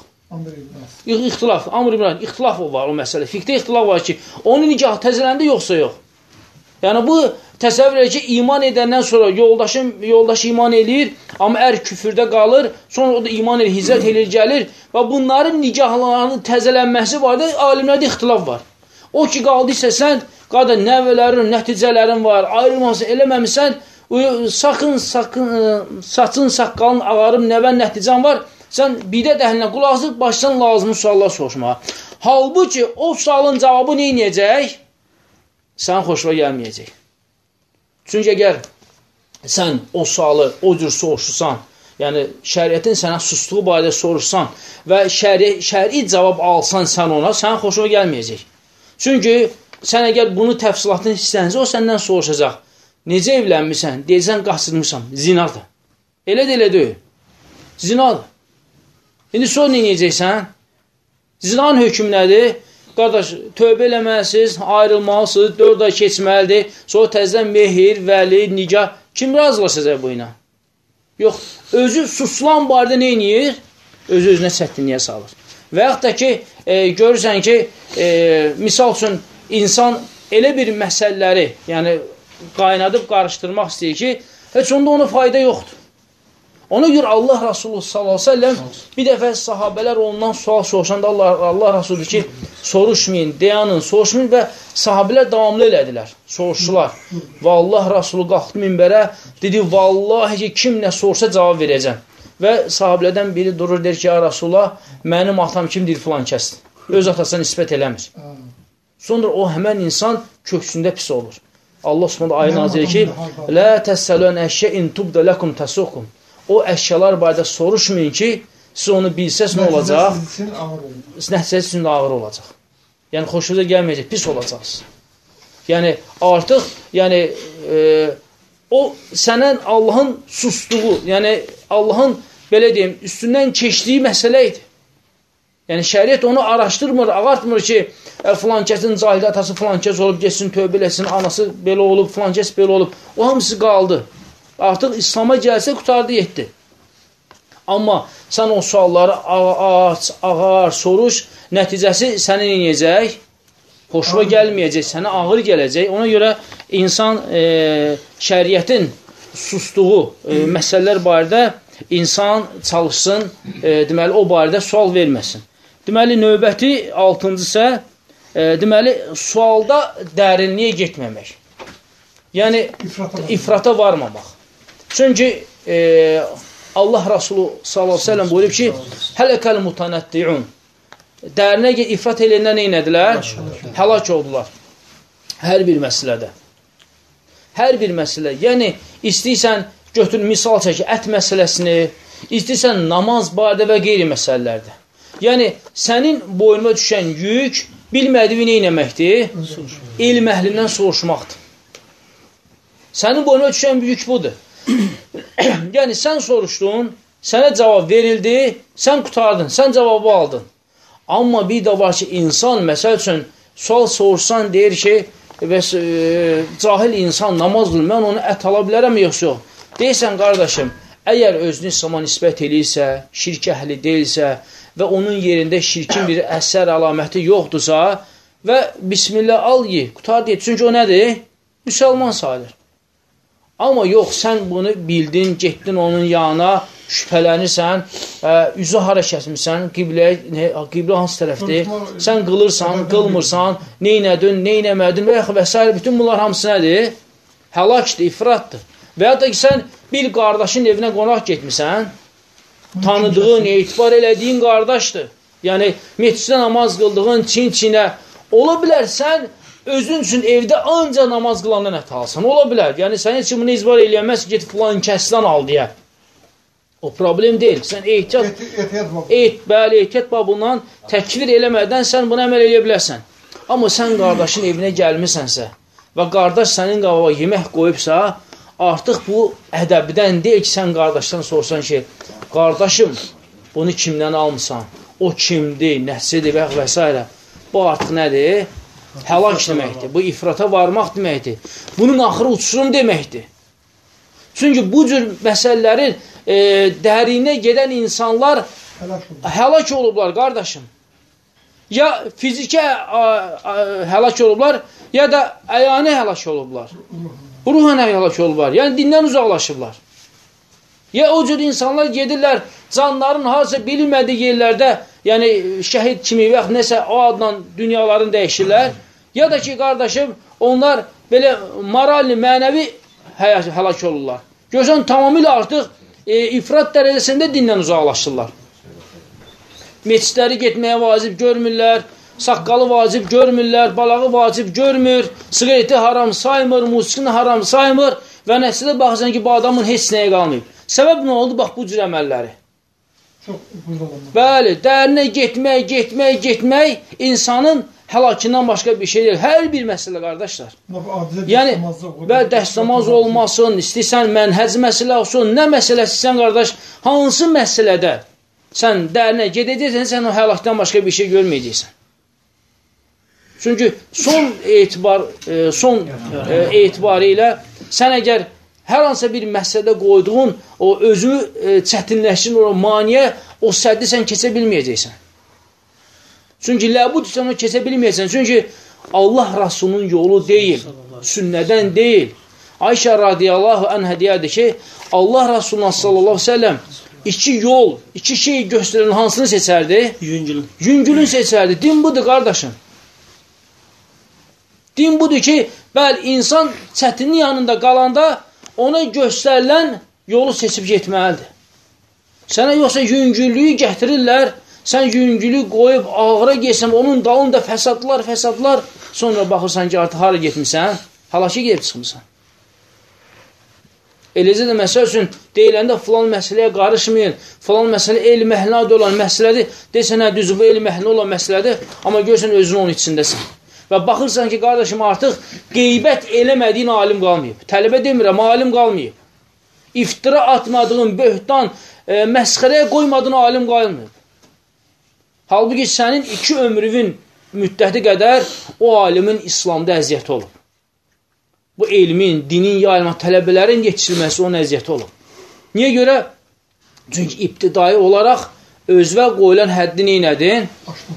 İxtilaf, ixtilaf var o məsələ. Fiqdə ixtilaf var ki, onun nikah təzələndi yoxsa yox. Yəni bu təsəvvür edir ki, iman edəndən sonra yoldaş iman eləyir, amma ər küfürdə qalır, sonra o da iman edir, hicrət edir, gəlir və bunların nikahlarının təzələnməsi var da, alimlərdə ixtilaf var. O ki, qaldıysa sən, qada nəvələrin, nəticələrin var, ayrılması eləməmişsən, sakın, saçın, saqqalın, ağarım, nəvən, nəticən var, sən bidət əhlinə qulaq asıb, başdan lazımı suallar soruşmağa. Halbuki, o sualın cavabı neynəyəcək? Sən xoşuna gəlməyəcək. Çünki əgər sən o sualı o cür soruşursan, yəni şəriətin sənə sustuğu barədə soruşsan və şəri cavab alsan sən ona, sən xoşuna gəlməyəcək. Çünki sən əgər bunu təfsilatını istənsə, o səndən soruşacaq. Necə evlənmirsən? Deyəcəksən, qaçırmışsan. Zinadır. Elə deyil. Zinadır. İndi sonra neyəcəksən? Zinanın hökmü nədir? Qardaş, tövbə eləməlisiniz, ayrılmalısınız, 4 ay keçməlidir, sonra təzədən mehir, vəli, nikah, kim razılaşacaq bu ilə? Yox, özü susulan barədə nə edir? Özü-özünə çətinliyə salır. Və yaxud da ki, görürsən ki, misal üçün, insan elə bir məsələləri, yəni qaynadıb qarışdırmaq istəyir ki, heç onda ona fayda yoxdur. Ona görə Allah Rasulü s.ə.v bir dəfə sahabələr ondan sual soruşanda Allah Rasulü ki, soruşmayın, dayanın, soruşmayın və sahabələr davamlı elədilər, soruşdular. Və Allah Rasulü qalxdı minbərə, dedi, vallahi ki, kim nə sorsa cavab verəcəm. Və sahabələrdən biri durur, der ki, ya Rasulullah, mənim atam kimdir filan kəsdir. Öz atasına nisbət eləmir. Sonra o həmən insan köksündə pis olur. Allah Subhanahu ayı nazir ki, lə təssələn əşyəin tubdə ləkum təsuqum. O əşyalar barədə soruşmayın ki, siz onu bilsəz nə olacaq? Nəticəsi sizin ağır olacaq. Yəni, xoşunuza gəlməyəcək, pis olacaqsınız. Yəni, artıq, yəni, o sənən Allahın sustuğu, yəni, Allahın, belə deyim, üstündən keçdiyi məsələ idi. Yəni, şəriət onu araşdırmır, ağartmır ki, filan kəsin cahildə atası filan kəs olub, geçsin, tövbə eləsin, anası belə olub, filan kəs belə olub. O hamısı qaldı. Artıq İslama gəlsə qutardı, yetdi. Amma sən o sualları ağar, soruş, nəticəsi səni neyəcək? Xoşuna gəlməyəcək, sənə ağır gələcək. Ona görə insan şəriətin sustuğu məsələlər barədə insan çalışsın, deməli, o barədə sual verməsin. Deməli, növbəti 6-cı isə, deməli, sualda dərinliyə getməmək. Yəni, ifrata varmamaq. Çünki Allah Rasulü s.ə.v buyurub ki, hələkəl mutanətti'un. Dərinə ifrat eləyəndə neynədilər? Həlak oldular. Hər bir məsələdə. Hər bir məsələ. Yəni, istəyirsən, götür, misal çəki, ət məsələsini, istəyirsən, namaz barədə və qeyri məsələlərdə. Yəni, sənin boynuma düşən yük bilmədiyi nə etməkdir? Elm əhlindən soruşmaqdır. Sənin boyuna düşən büyük budur. Yəni, sən soruşdun, sənə cavab verildi, sən qutardın, sən cavabı aldın. Amma bir də var ki, insan, məsəl üçün, sual soruşsan, deyir ki, cahil insan namaz qılır, mən onu ət ala bilərəm, yoxsa yox. Deyirsən, qardaşım, əgər özünü İslama nisbət eləyirsə, şirk əhli deyilsə və onun yerində şirkin bir əsər əlaməti yoxdursa və bismillah al, ye, qutar deyir. Çünki o nədir? Müsəlman sayılır. Amma yox, sən bunu bildin, getdin onun yanına, şübhələnirsən, üzü hara kəsmirsən, qiblə hansı tərəfdir, sən qılırsan, qılmırsan, neynədin, neynəmədin və s. Bütün bunlar hamısı nədir? Həlakdır, ifratdır. Və ya da ki, sən bir qardaşın evinə qonaq getmirsən, tanıdığın, etibar elədiyin qardaşdır. Yəni, meçiddə namaz qıldığın çin-çinə, ola bilər sən özün üçün evdə ancaq namaz qılandan ət alsan. Ola bilər. Yəni, sən heç bunu izbar eləyəməz ki, get filan kəsdən al deyə. O problem deyil. Sən ehtiyat babından təkvir eləmədən sən bunu əməl eləyə bilərsən. Amma sən qardaşın evinə gəlmirsənsə və qardaş sənin qabağına yemək qoyubsa, artıq bu ədəbdən deyil ki, sən qardaşdan sorsan ki, qardaşım, bunu kimdən almısan? O kimdir, nəçidir və s. Bu artıq nədir? Həlak deməkdir. Bu ifrata varmaq deməkdir. Bunun axırı uçurum deməkdir. Çünki bu cür məsələlərin dərinə gedən insanlar həlak olublar, qardaşım. Ya fizikə həlak olublar, ya da əyani həlak olublar. Ruhan həlak olublar. Yəni, dindən uzaqlaşıblar. Ya o cür insanlar gedirlər, canların harca bilinmədiyi yerlərdə, yəni şəhid kimi və nəsə o adla dünyalarını dəyişirlər. Ya da ki, qardaşım, onlar belə moralli, mənəvi həlak olurlar. Görsən, tamamilə artıq ifrat dərəcəsində dindən uzaqlaşırlar. Meçidləri getməyə vacib görmürlər, saqqalı vacib görmürlər, balağı vacib görmür, siqareti haram saymır, musiqini haram saymır və nəsədə baxırsan ki, bu adamın heç nəyə qalmayıb. Səbəb nə oldu? Bax, bu cür əməlləri. Bəli, dərinə getmək insanın həlakından başqa bir şey deyil. Hər bir məsələ, qardaşlar. Yəni, dəstəmaz olmasın, istəyirsən mənhəc məsələ olsun, nə məsələsi sən, qardaş, hansı məsələdə sən dərinə gedəcəksən, sən o həlakdan başqa bir şey görməyəcəksən. Çünki son etibarı ilə sən əgər hər hansısa bir məsələdə qoyduğun o özünü çətinləşdirin, o maniyə, o səddi sən keçə bilməyəcəksən. Çünki ləbud sən onu keçə bilməyəcəksən. Çünki Allah Rasulunun yolu deyil, sünnədən deyil. Ayşə radiyallahu anhə deyərdi ki, Allah Rasulullah sallallahu səlləm iki yol, iki şey göstərən hansını seçərdi? Yüngülün seçərdi. Din budur, qardaşım. Din budur ki, bəli, insan çətinin yanında qalanda ona göstərilən yolu seçib getməlidir. Sənə yoxsa yüngüllüyü gətirirlər, sən yüngülü qoyub ağıra geçsən, onun dalında fəsadlar, sonra baxırsan ki, artıq hara getmirsən, halaki gedib çıxmırsan. Eləcə də məsəl üçün deyiləndə filan məsələyə qarışmayın, filan məsələ elm əhlinə olan məsələdir, desən, hə, düzü, bu elm əhlinə olan məsələdir, amma görsən özün onun içindəsən. Və baxırsan ki, qardaşım, artıq qeybət eləmədiyin alim qalmayıb. Tələbə demirəm, alim qalmayıb. İftira atmadığın, böhtan, məsxərəyə qoymadığın alim qalmayıb. Halbuki sənin 2 ömrünün müddəti qədər o alimin İslamda əziyyəti olub. Bu elmin, dinin yayılma, tələbələrin yetişilməsi onun əziyyəti olub. Niyə görə? Çünki ibtidai olaraq özvə qoyulan həddi neynədin?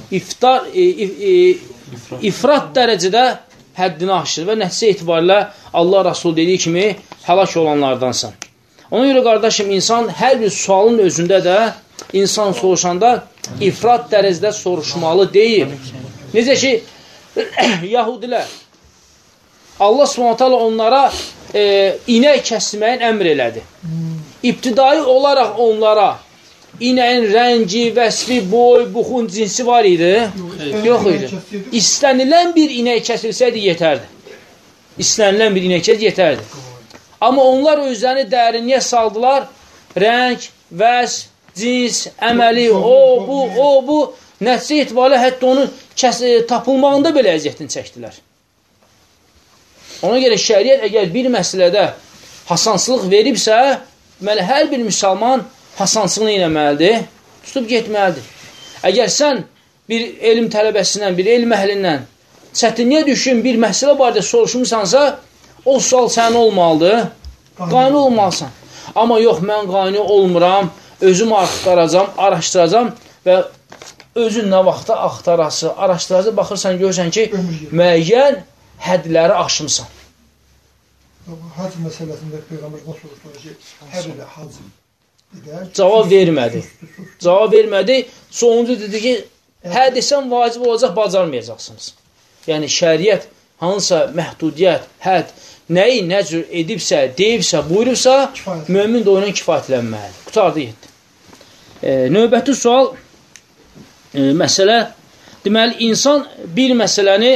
İfrat dərəcədə həddini aşır və nəticə etibarilə Allah Rasul dediyi kimi həlak olanlardansan. Ona görə, qardaşım, insan hər bir sualın özündə də insan soruşanda ifrat dərəcədə soruşmalı deyil. Necə ki, Yahudilər, Allah Subhanahu taala onlara inək kəsməyin əmr elədi. İbtidai olaraq onlara inəyin rəngi, vəsfi, boy, buxun cinsi var idi? Yox idi. İstənilən bir inək kəsilsəydi yetərdi. İstənilən bir inək kəsilsəydi yetərdi. Amma onlar özlərini dərinliyə saldılar. Rəng, vəs, cins, əməli, o, bu. Nəticə etibarilə hətta onun tapılmağında belə əziyyətini çəkdilər. Ona görə şəriət əgər bir məsələdə hasansılıq veribsə, deməli, hər bir müsəlman hasansılığını eləməlidir, tutub getməlidir. Əgər sən bir elm tələbəsindən, bir elm əhlindən çətinliyə düşün, bir məsələ barədə soruşmuşsansa, o sual sənin olmalıdır, qani olmalısan. Amma yox, mən qani olmuram, özüm axtaracam, araşdıracam və özün nə vaxtda axtarası, araşdıracaq, baxırsan, görürsən ki, müəyyən hədləri aşmısan. Hac məsələsində Peyğəmbərdən soruşdular ki, hər ilə hac edər. Cavab vermədi. Cavab vermədi. Sonuncu dedi ki, hə desən vacib olacaq, bacarmayacaqsınız. Yəni, şəriət, hansısa məhdudiyyət, hədd, nəyi nə cür edibsə, deyibsə, buyurubsa, mömin də oyuna kifayətlənməlidir. Qutardı, yetdi. Növbəti sual, məsələ, deməli, insan bir məsələni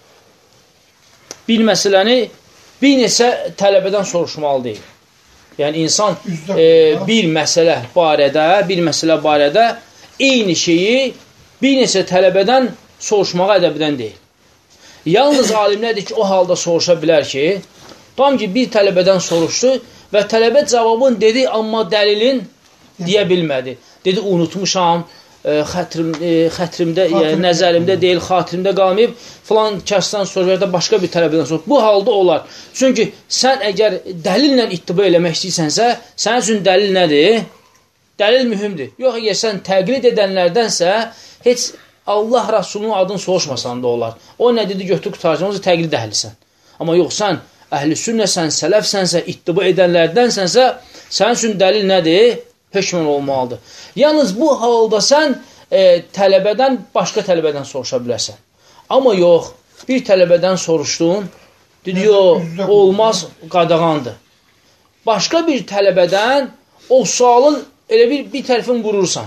bir neçə tələbədən soruşmalı deyil. Yəni, insan bir məsələ barədə eyni şeyi bir neçə tələbədən soruşmağa ədəbindən deyil. Yalnız alimlərdir ki, o halda soruşa bilər ki, tam ki, bir tələbədən soruşdu və tələbə cavabın dedi, amma dəlilin deyə bilmədi. Dedi, unutmuşam, xətrimdə, nəzərimdə deyil, xatirimdə qalmayıb, filan kəsdən sonra da başqa bir tələbədən sonra. Bu halda olar. Çünki sən əgər dəlillə ittiba eləmək istəyirsənsə, sənin üçün dəlil nədir? Dəlil mühümdür. Yox, əgər sən təqlid edənlərdənsə, heç Allah Rasulunun adını soruşmasan da olar. O nə dedi, götür qutaracaq, o təqlid əhlisən. Amma yox, sən əhl-i sünnəsən, sələfsənsə, ittiba edənlərdənsənsə, sənin üçün dəlil nədir? Hökmən olmalıdır. Yalnız bu halda sən tələbədən, başqa tələbədən soruşa bilərsən. Amma yox, bir tələbədən soruşdun, dedi, yox, olmaz, qadağandır. Başqa bir tələbədən o sualın elə bir tərəfini vurursan.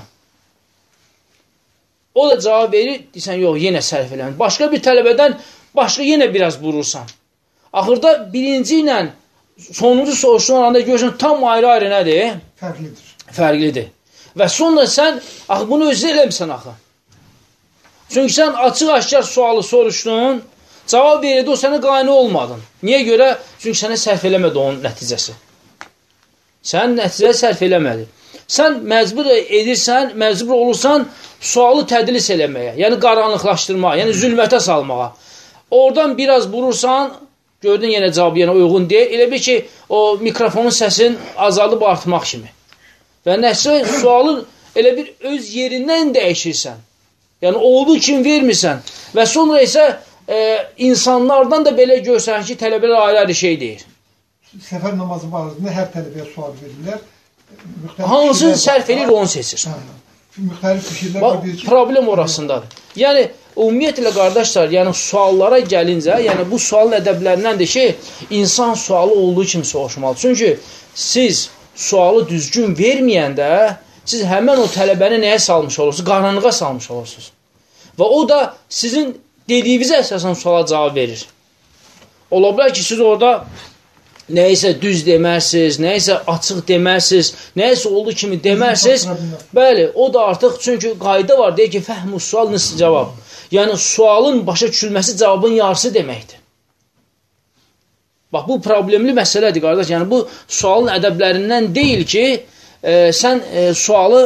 O da cavab verir, deyirsən, yox, yenə sərf eləmir. Başqa bir tələbədən yenə biraz vurursan. Axırda birinci ilə sonuncu soruşduğun aranda görürsən, tam ayrı-ayrı nədir? Fərqlidir. Və sonra sən, bunu özü eləmirsən axı. Çünki sən açıq-aşkar sualı soruşdun, cavab verirdi, o sənə qani olmadın. Niyə görə? Çünki sənə sərf eləmədi onun nəticəsi. Sən nəticəsi sərf eləmədi. Sən məcbur edirsən, məcbur olursan sualı tədlis eləməyə, yəni qaranlıqlaşdırmağa, yəni zülmətə salmağa. Oradan biraz vurursan, gördün yenə cavabı yenə uyğun deyil. Elə bir ki, o mikrofonun səsin azalıb artmaq kimi. Və nəticə sualın elə bir öz yerindən dəyişirsən. Yəni, olduğu kimi vermirsən. Və sonra isə insanlardan da belə görsən ki, tələbələr ayrı-ayrı şey deyir. Səfər namazı barəsində hər tələbəyə sual verirlər. Hansını sərf edir, onu seçir. Müxtəlif fikirlər var. Problem orasındadır. Yəni, ümumiyyətlə, qardaşlar, yəni suallara gəlincə, yəni bu sualın ədəblərindəndir ki, insan sualı olduğu kimi soruşmalı. Çünki siz sualı düzgün verməyəndə, siz həmən o tələbəni nəyə salmış olursunuz? Qaranlığa salmış olursunuz. Və o da sizin dediyinizə əsasən suala cavab verir. Ola bilər ki, siz orada nəyisə düz demərsiniz, nəyisə açıq demərsiniz, nəyisə olduğu kimi demərsiniz. Bəli, o da artıq, çünki qayda var, deyir ki, fəhmus sual nisf cavab. Yəni, sualın başa düşülməsi cavabın yarısı deməkdir. Bax, bu problemli məsələdir, qardaş. Yəni, bu sualın ədəblərindən deyil ki, sən sualı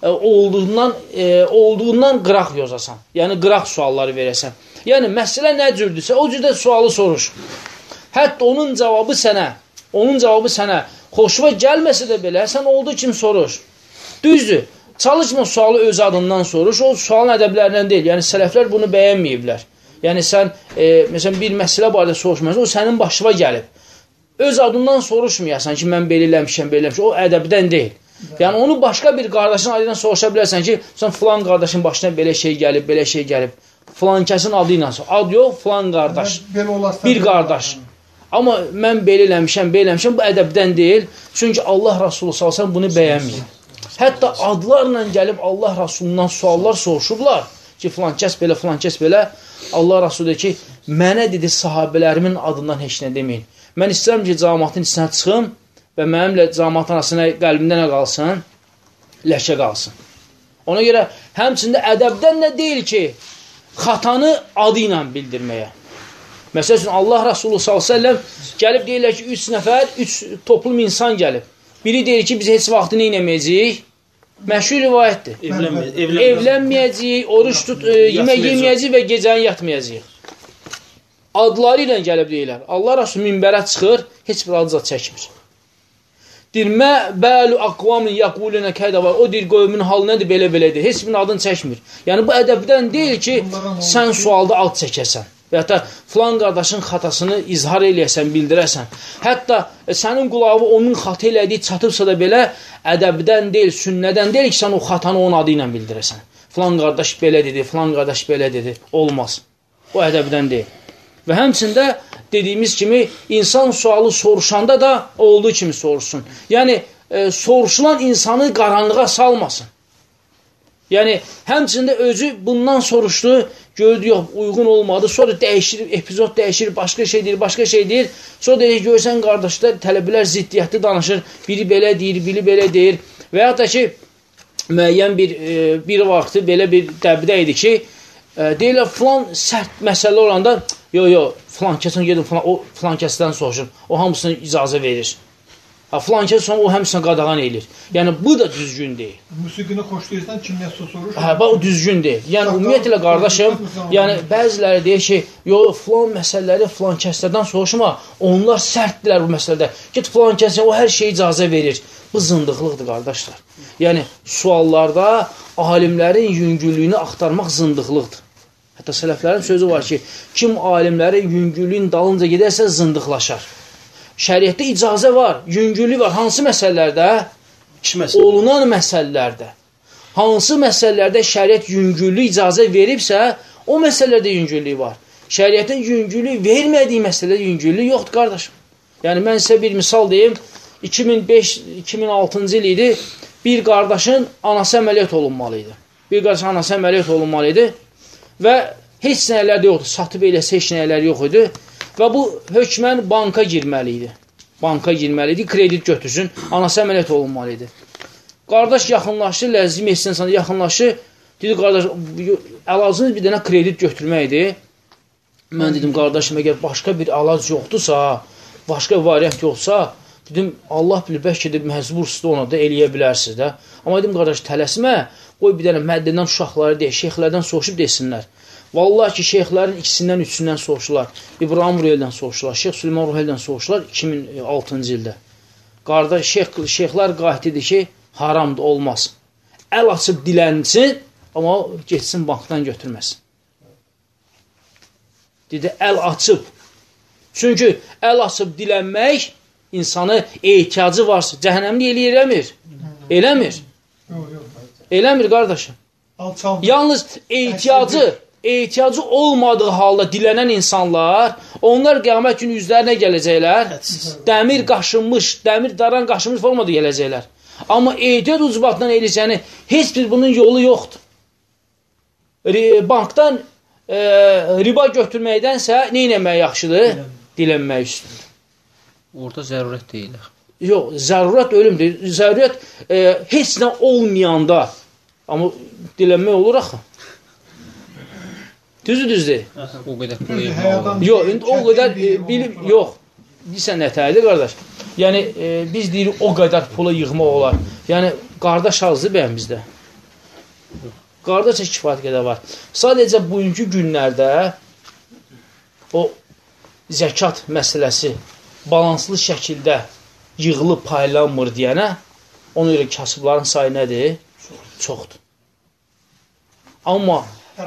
olduğundan qıraq yozasan. Yəni, qıraq sualları verəsən. Yəni, məsələ nə cürdürsə, o cürdə sualı soruş. Hətta onun cavabı sənə xoşuna gəlməsə də belə, sən olduğu kimi soruş. Düzdür, çalışma sualı öz adından soruş, o sualın ədəblərindən deyil. Yəni, sələflər bunu bəyənməyiblər. Yəni, sən məsələn, bir məsələ barədə soruşmayasın, o sənin başına gəlib. Öz adından soruşmayasan ki, mən belə eləmişəm, o ədəbdən deyil. Yəni, onu başqa bir qardaşın adından soruşa bilərsən ki, sən filan qardaşın başına belə şey gəlib. Filan kəsin adı ilə sor. Ad yox, filan qardaş. Bir qardaş. Amma mən belə eləmişəm, bu ədəbdən deyil. Çünki Allah Rasulü salsan bunu bəyənməyib. Hətta adlarla gəlib Allah Rasulundan suallar soruşublar ki, filan kəs belə. Allah Rasulü deyir ki, mənə dedi sahabələrimin adından heç nə deməyin. Mən istəyirəm ki, cəmaatın içinə çıxım və mənimlə cəmaatın arasına qəlbimdə nə qalsın? Ləkə qalsın. Ona görə həmçində ədəbdən də deyil ki, xatanı adı ilə bildirməyə. Məsəl üçün, Allah Rasulü s.ə.v gəlib deyirlər ki, 3 nəfər, 3 toplum insan gəlib. Biri deyir ki, biz heç vaxtı nə eləməyəcəyik? Məşhur rivayətdir. Evlənməyəcəyik, oruç yemək yeməyəcəyik və gecəni yatmayacağıq. Adları ilə gəlib deyirlər. Allah Rasulü minbərə çıxır, heç bir adı zat çəkmir. Deyir, mə bəlu aqvamin yəqulunə kədə var. O deyir, qövmün halı nədir, belə-belədir. Heç bir adını çəkmir. Yəni, bu ədəbdən deyil ki, sən sualda ad çəkəsən. Və hətta filan qardaşın xatasını izhar eləyəsən, bildirəsən. Hətta sənin qulağı onun xata elədiyi çatıbsa da belə ədəbdən deyil, sünnədən deyil ki, sən o xatanı onun adı ilə bildirəsən. Filan qardaş belə dedi, filan qardaş belə dedi. Olmaz. O ədəbdən deyil. Və həmçində dediyimiz kimi insan sualı soruşanda da olduğu kimi soruşsun. Yəni, soruşulan insanı qaranlığa salmasın. Yəni, həmçində özü bundan soruşdu, gördü, yox, uyğun olmadı, sonra dəyişir, epizod dəyişir, başqa şey deyir, başqa şey deyir. Sonra deyir, görsən qardaşlar, tələbələr ziddiyyətli danışır, biri belə deyir, biri belə deyir. Və ya da ki, müəyyən bir vaxtı belə bir dəbdə idi ki, deyirlər, filan sərt məsələ olanda, yox, filan kəsən gedin, filan kəsdən soruşun, o hamısına icazə verir. Filan kəs sonra o həmsinə qadağan edir. Yəni, bu da düzgün deyil. Musiqini xoşlayırsan, kimdən soruş? O düzgün deyil. Yəni, ümumiyyətlə, qardaşım, yəni, bəziləri deyir ki, yox, filan məsələləri filan kəslərdən soruşma, onlar sərtdirlər bu məsələdə. Git filan kəsə, o hər şeyi icazə verir. Bu zındıqlıqdır, qardaşlar. Yəni, suallarda alimlərin yüngüllüyünü axtarmaq zındıqlıqdır. Hətta sələflərin sözü var ki, kim alimlərin yüngüllüyün dalınca gedərsə zındıqlaşar. Şəriətdə icazə var, yüngüllük var. Hansı məsələlərdə? Olunan məsələlərdə. Hansı məsələlərdə şəriət yüngüllük icazə veribsə, o məsələlərdə yüngüllük var. Şəriətin yüngüllük vermədiyi məsələdə yüngüllük yoxdur, qardaşım. Yəni, mən sizə bir misal deyim. 2005-2006-cı il idi, bir qardaşın anası əməliyyat olunmalı idi. Və heç nəyələr də yoxdur, satıb eləsə heç nəyələr yox idi. Və bu hökmən banka girməli idi. Kredit götürsün, anası əməliyyat olunmalı idi. Qardaş yaxınlaşdı, ləzzim etsin sana yaxınlaşdı. Dedi, qardaş, əlacınız bir dənə kredit götürmək idi. Mən dedim, qardaşım, əgər başqa bir əlac yoxdursa, başqa variant yoxsa, dedim, Allah bilir, bəlkə də məcbursuz ona da eləyə bilərsiniz də. Amma dedim, qardaş, tələsmə, qoy bir dənə məddindən uşaqları deyək, şeyxlərdən soruşub desinlər. Vallahi ki, şeyxlərin ikisindən, üçündən soruşurlar. İbrahim Ruheldən soruşurlar, Şeyx Süleyman Ruheldən soruşurlar 2006-cı ildə. Qardaş, şeyxlər qayıtdı ki, haramdır, olmaz. Əl açıb dilənsin, amma geçsin bankdan götürməsin. Dedi, əl açıb. Çünki əl açıb dilənmək insanı ehtiyacı varsa, cəhənnəmli eləmir. Eləmir, qardaşım. Yalnız ehtiyacı olmadığı halda dilənən insanlar, onlar qiyamət günü üzlərinə gələcəklər, dəmir daran qaşınmış formada gələcəklər. Amma ehtiyat ucbatdan eləcəni heç bir bunun yolu yoxdur. Bankdan riba götürməkdənsə nə eləmək yaxşıdır? Dilənmək üstündür. Orada zərurət deyil. Yox, zərurət ölümdür. Zərurət heç nə olmayanda, amma dilənmək olur axı. Düzdür. O qədər pulu yığmaq. Yox, o qədər bilib, yox. Deyirsən nətəlidir, qardaş? Yəni, biz deyirik, o qədər pula yığmaq olar. Yəni, qardaş azdır bəyəm bizdə. Qardaş kifayət qədər var. Sadəcə bugünkü günlərdə o zəkat məsələsi balanslı şəkildə yığılıb paylanmır deyənə, ona görə kasıbların sayı nədir? Çoxdur. Amma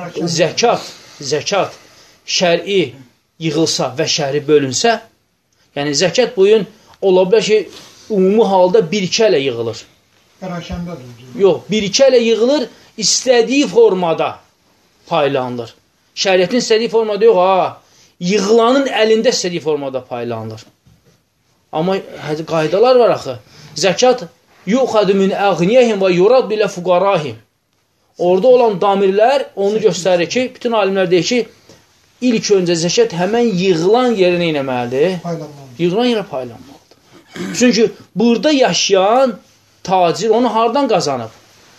zəkat şəri yığılsa və şəri bölünsə, yəni zəkat bugün ola bilər ki, ümumi halda bir-iki ələ yığılır. Yox, bir-iki ələ yığılır, istədiyi formada paylanılır. Şəriətin istədiyi formada yox, yığılanın əlində istədiyi formada paylanılır. Amma qaydalar var axı. Zəkat yuxadu min əğniyəhim və yurad bilə fuqarahim. Orada olan damirlər onu göstərir ki, bütün alimlər deyir ki, ilk öncə zəkat həmən yığılan yerinə inəməlidir. Yığılan yerə paylanmalıdır. Çünki burada yaşayan tacir onu hardan qazanıb?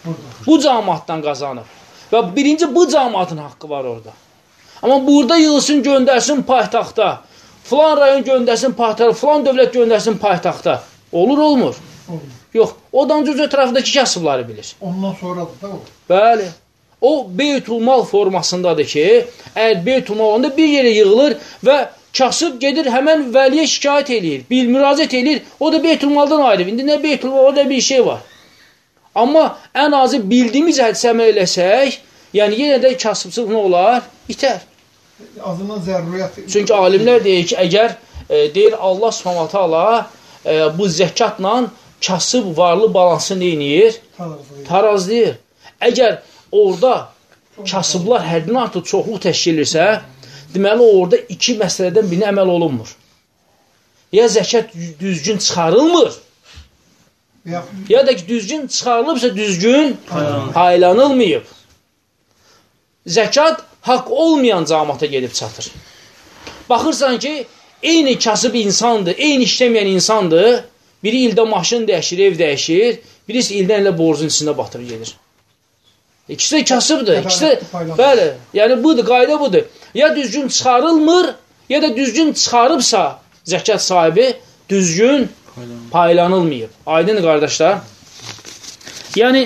Bu cəmaatdan qazanıb. Və birinci bu cəmaatın haqqı var orada. Amma burada yığılsın, göndərsin paytaxta. Filan rayon göndərsin paytaxta, filan dövlət göndərsin paytaxta. Olur, olmur? Olmur. Yox, odan cüzə tərəfdəki kasıbları bilir. Ondan sonradır da o. Bəli. O beytulmal formasındadır ki, əgər beytulmal olanda bir yerə yığılır və kasıb gedir, həmən vəliyə şikayət eləyir, müraciət eləyir, o da beytulmaldan ayrı. İndi nə beytulmal, orada bir şey var. Amma ən azı bildiyimiz hədisə əməl eləsək, yəni yenə də kasıbçılıq nə olar? İtər. Azından zəruriyyət. Çünki alimlər deyir ki, əgər deyir Allah Subhanahu taala bu zəkatla kasıb varlı balansı nə edir? Tarazlayır. Əgər orada kasıblar həddindən artıq çoxluq təşkil edirsə, deməli orada iki məsələdən birinə əməl olunmur. Ya zəkat düzgün çıxarılmır, ya da ki düzgün çıxarılıbsa düzgün paylanılmayıb. Zəkat haqq olmayan cəmaata gedib çatır. Baxırsan ki, eyni kasıb insandır, eyni işləməyən insandır. Biri ildə maşın dəyişir, ev dəyişir, birisi ildən ilə borcun içində batırıb gedir. İkisi də kasıbdır. İkisi də, bəli, yəni budur, qayda budur. Ya düzgün çıxarılmır, ya da düzgün çıxarıbsa zəkat sahibi düzgün paylanılmayıb. Aydın qardaşlar. Yəni,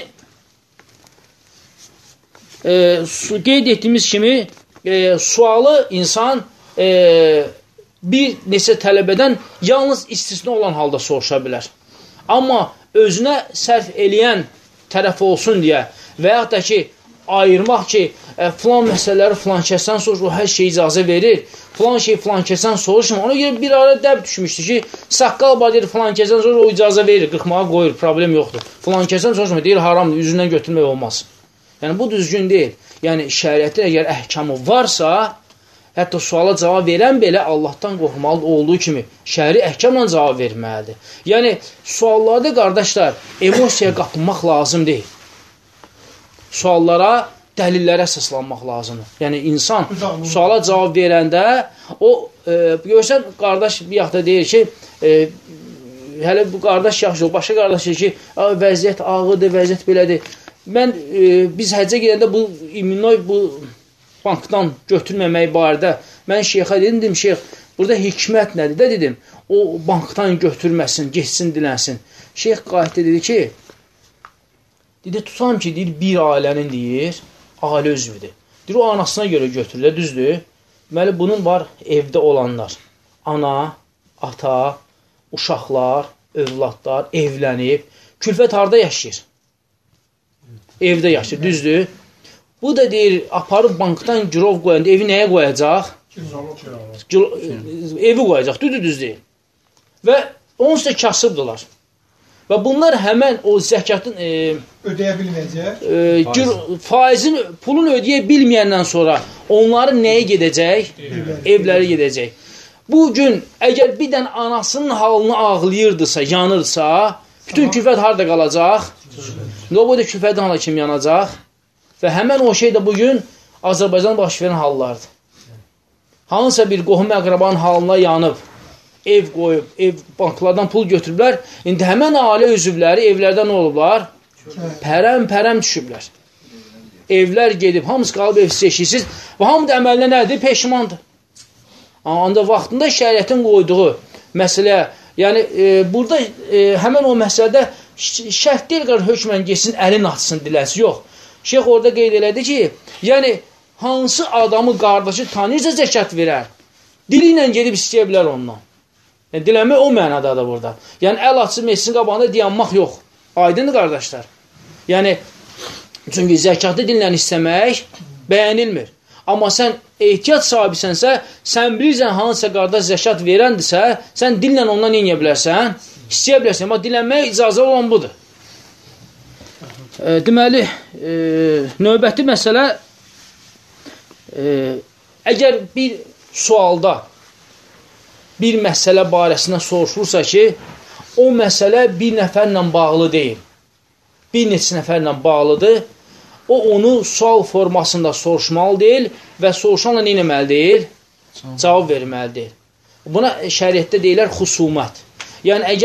qeyd etdiyimiz kimi sualı insan bir neçə tələbədən yalnız istisna olan halda soruşa bilər. Amma özünə sərf eləyən tərəf olsun deyə və yaxud da ki, ayırmaq ki, filan məsələləri filan kəsdən soruşur, o hər şey icazə verir, filan şey filan kəsdən soruşmur. Ona görə bir ara dəb düşmüşdü ki, saqqal badir filan kəsdən soruşur, o icazə verir, qırxmağa qoyur, problem yoxdur. Filan kəsdən soruşmur, deyir haramdır, üzündən götürmək olmaz. Yəni, bu düzgün deyil. Yəni, şəriətdə əgər əhkamı varsa, hətta suala cavab verən belə Allahdan qorxmalı olduğu kimi şəri əhkamla cavab verməlidir. Yəni, suallarda, qardaşlar, emosiyaya qapınmaq lazım deyil. Suallara, dəlillərə əsaslanmaq lazımdır. Yəni, insan suala cavab verəndə, o, görsən, qardaş bir yaxda deyir ki, hələ bu qardaş yaxşı, başqa qardaş deyir ki, vəziyyət ağırdır, vəziyyət belədir. Biz həccə gedəndə bu immunoy, bu bankdan götürməmək barədə mən şeyxə dedim, şeyx, burada hikmət nədir? Də dedim, o bankdan götürməsin, geçsin, dilənsin. Şeyx qayətdə dedi ki, dedi, tutam ki, deyir, bir ailənin, deyir, ailə üzvüdür. Deyir, o anasına görə götürür, düzdür. Deməli, bunun var evdə olanlar. Ana, ata, uşaqlar, övladlar, evlənib, külfət harda yaşayır? Evdə yaşayır, düzdür. Bu da deyir, aparıb bankdan girov qoyanda evi nəyə qoyacaq? Evi qoyacaq, düz deyil. Və onsuz da kasıbdırlar. Və bunlar həmən o zəkatın ödəyə bilməyəcək. Faizin, pulun ödəyə bilməyəndən sonra onların nəyə gedəcək? Evləri gedəcək. Bugün əgər bir dən anasının halını ağlayırdısa, yanırsa, bütün külfət harada qalacaq? O boyda külfətdən hala kim yanacaq? Və həmən o şey də bugün Azərbaycan baş verən hallardır. Hansısa bir qohum əqrabanın halına yanıb, ev qoyub, ev banklardan pul götürüblər. İndi həmən ailə üzvləri evlərdə nə olublar? Pərəm düşüblər. Evlər gedib, hamısı qalıb evsiz, eşiksiz və hamı da əməlinə nədir? Peşmandır. Anda vaxtında şəriətin qoyduğu məsələ, yəni burada həmən o məsələdə şərt deyil qar hökmən geçsin, əlin açsın, dilənsin. Yox. Şeyx orada qeyd elədi ki, yəni hansı adamı qardaşı tanıyırsa zəkat verər, dili ilə gedib istəyə bilər ondan. Yəni, dilənmək o mənadadır burada. Yəni, əl açıb meclisin qabağında dayanmaq yox. Aydındır, qardaşlar. Yəni, çünki zəkatı dillə istəmək bəyənilmir. Amma sən ehtiyat sahibisənsə, sən bilirsən hansısa qardaş zəkat verəndirsə, sən dillə ondan neyə bilərsən? İstəyə bilərsən. Amma dilənmək icazə olan budur. Deməli, növbəti məsələ, əgər bir sualda bir məsələ barəsində soruşursa ki, o məsələ bir nəfərlə bağlı deyil, bir neçə nəfərlə bağlıdır, o onu sual formasında soruşmalı deyil və soruşanla nə etməli deyil? Cavab verməli deyil. Buna şəriətdə deyilər xusumət. Yəni, əgər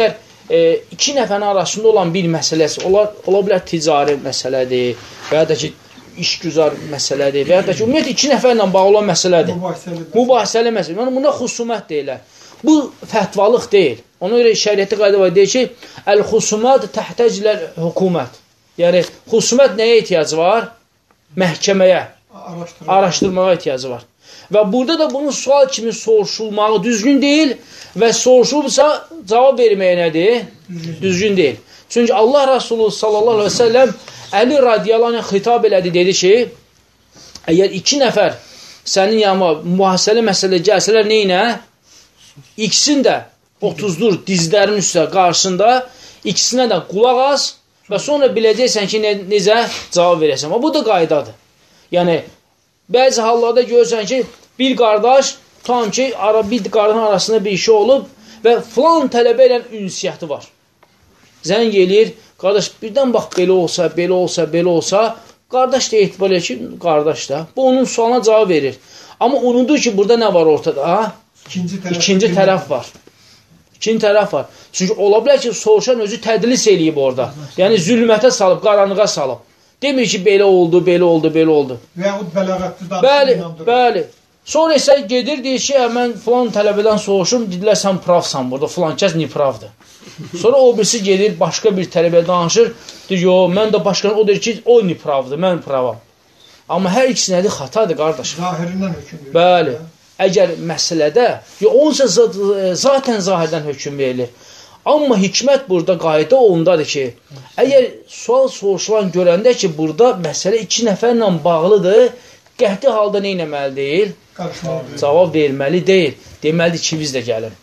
iki nəfərin arasında olan bir məsələsi, ola bilər ticari məsələdir və ya da ki, işgüzar məsələdir və ya da ki, ümumiyyətlə iki nəfərlə bağlı olan məsələdir. Mübahisəli məsələ. Yəni, buna xusumət deyilər. Bu fətvalıq deyil. Ona görə şəriətdə qayda var, deyir ki, əl-xusumət təhtəclər hökumət. Yəni, xusumət nəyə ehtiyacı var? Məhkəməyə, araşdırmağa ehtiyacı var. Və burada da bunun sual kimi soruşulmağı düzgün deyil və soruşulubsa cavab verməyə nədir? Düzgün deyil. Çünki Allah Resulü sallallahu aleyhi ve sellem Əli radiyallahu anh xitab elədi, dedi ki, əgər iki nəfər sənin yanıma mübahisəli məsələ gəlsələr neynə? İkisini də 30-dur dizlərin üstə qarşısında, ikisinə də qulaq az və sonra biləcəksən ki, necə cavab verəsən. Amma bu da qaydadır. Yəni, bəzi hallarda görürsən ki, bir qardaş, tam ki, bir qardaşın arasında bir şey olub və filan tələbə ilə ünsiyyəti var. Zəng eləyir, qardaş, birdən bax, belə olsa, belə olsa, belə olsa, qardaş da etibar edir ki, qardaş da. Bu, onun sualına cavab verir. Amma unudur ki, burada nə var ortada? Ha? İkinci tərəf var. İkinci tərəf var. Çünki ola bilər ki, soruşan özü tədlis eləyib orada. Yəni, zülmətə salıb, qaranlığa salıb. Demir ki, belə oldu, belə oldu, belə oldu. Və yaxud bəlağətli danışır, inandırır. Bəli. Sonra isə gedir, deyir ki, mən filan tələbədən soruşum, dedilər, sən pravsan burada, filan kəs niyə pravdır? Sonra o birisi gedir, başqa bir tələbə danışır, deyir, yox, mən də başqanı, o deyir ki, o niyə pravdır, mən pravam. Amma hər ikisi nədir? Xatadır, qardaş. Zahirindən höküm verilir. Bəli. Əgər məsələdə, onsa zaten zahirdən höküm verilir. Amma hikmət burada qayda ondadır ki, əgər sual soruşulan görəndə ki, burada məsələ iki nəfərlə bağlıdır, qəti halda nə etməli deyil? Cavab verməli deyil. Deməlidir ki, biz də gəlin.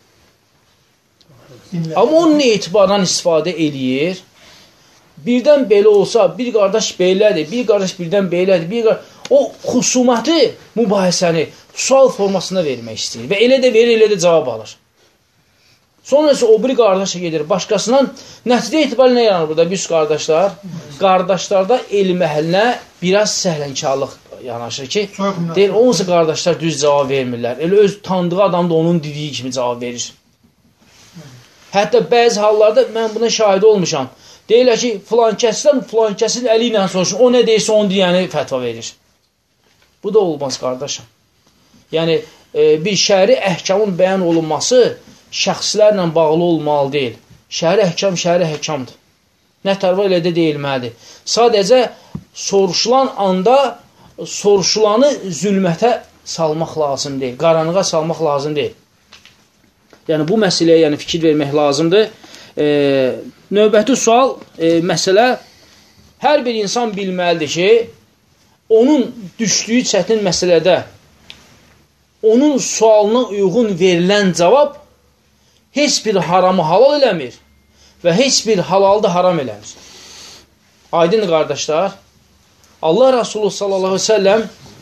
Amma onun etibardan istifadə eləyir. Birdən belə olsa, bir qardaş belədir, bir qardaş birdən belədir, o xusumatı, mübahisəni sual formasında vermək istəyir. Və elə də verir, elə də cavab alır. Sonrası o bir qardaşa gedir, başqasından nəticə etibarı nə yaranır burada? Biz qardaşlar, qardaşlarda elm əhlinə biraz səhlənkarlıq yanaşır ki, deyir, onsa qardaşlar düz cavab vermirlər. Elə öz tanıdığı adam da onun dediyi kimi cavab verir. Hətta bəzi hallarda mən buna şahid olmuşam. Deyirlər ki, filan kəsin əli ilə soruşun, o nə deyirsə onu deyəni fətva verir. Bu da olmaz, qardaşım. Yəni, bir şəri əhkamın bəyan olunması şəxslərlə bağlı olmalı deyil. Şəri əhkamdır. Nə tərva elə də deyilməlidir. Sadəcə, soruşulan anda soruşulanı zülmətə salmaq lazım deyil, qaranlığa salmaq lazım deyil. Yəni, bu məsələyə fikir vermək lazımdır. Növbəti sual, məsələ, hər bir insan bilməlidir ki, onun düşdüyü çətin məsələdə onun sualına uyğun verilən cavab heç bir haramı halal eləmir və heç bir halalı da haram eləmir. Aydın qardaşlar, Allah Resulü sallallahu aleyhi ve sellem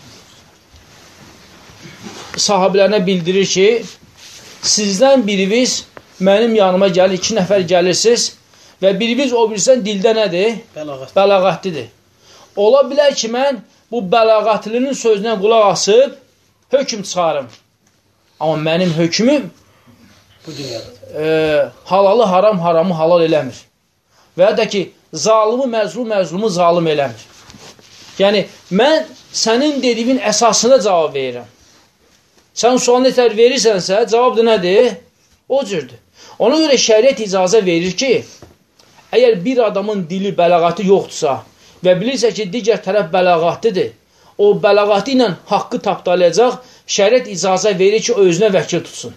sahabilərinə bildirir ki, sizdən biriniz mənim yanıma gəlir, iki nəfər gəlirsiniz və biriniz o birisindən dildə nədir? Bəlağətlidir. Ola bilər ki, mən bu bəlağətlinin sözünə qulaq asıb hökm çıxarım. Amma mənim hökmüm halalı haram, haramı halal eləmir. Və ya da ki, zalımı məzlumu zalim eləmir. Yəni, mən sənin dediğin əsasına cavab verirəm. Sən sualını etər verirsənsə, cavab da nədir? O cürdür. Ona görə şəriət icazə verir ki, əgər bir adamın dili bəlağatı yoxdursa və bilirsə ki, digər tərəf bəlağatlıdır, o bəlağatı ilə haqqı tapdalayacaq, şəriət icazə verir ki, özünə vəkil tutsun.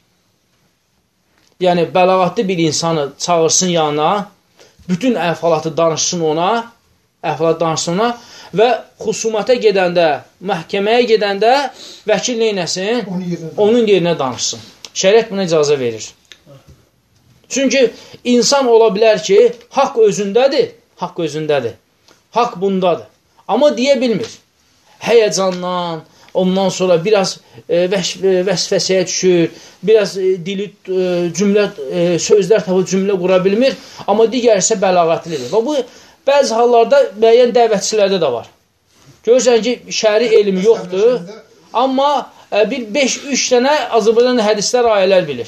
Yəni, bəlağatlı bir insanı çağırsın yanına, bütün əhvalatı danışsın ona, və xusumata gedəndə, məhkəməyə gedəndə vəkil neynəsin? Onun yerinə danışsın. Şəriət buna icazə verir. Çünki insan ola bilər ki, haqq özündədir. Haqq bundadır. Amma deyə bilmir. Həyəcandan, ondan sonra biraz vəsvəsəyə düşür, biraz dili cümlə, sözlər tapıb cümlə qura bilmir, amma digər isə bəlağətlidir. Və bu, bəzi hallarda müəyyən dəvətçilərdə də var. Görürsən ki, şəri elmi yoxdur, amma bir 5-3 dənə Azərbaycan hədislər, ayələr bilir.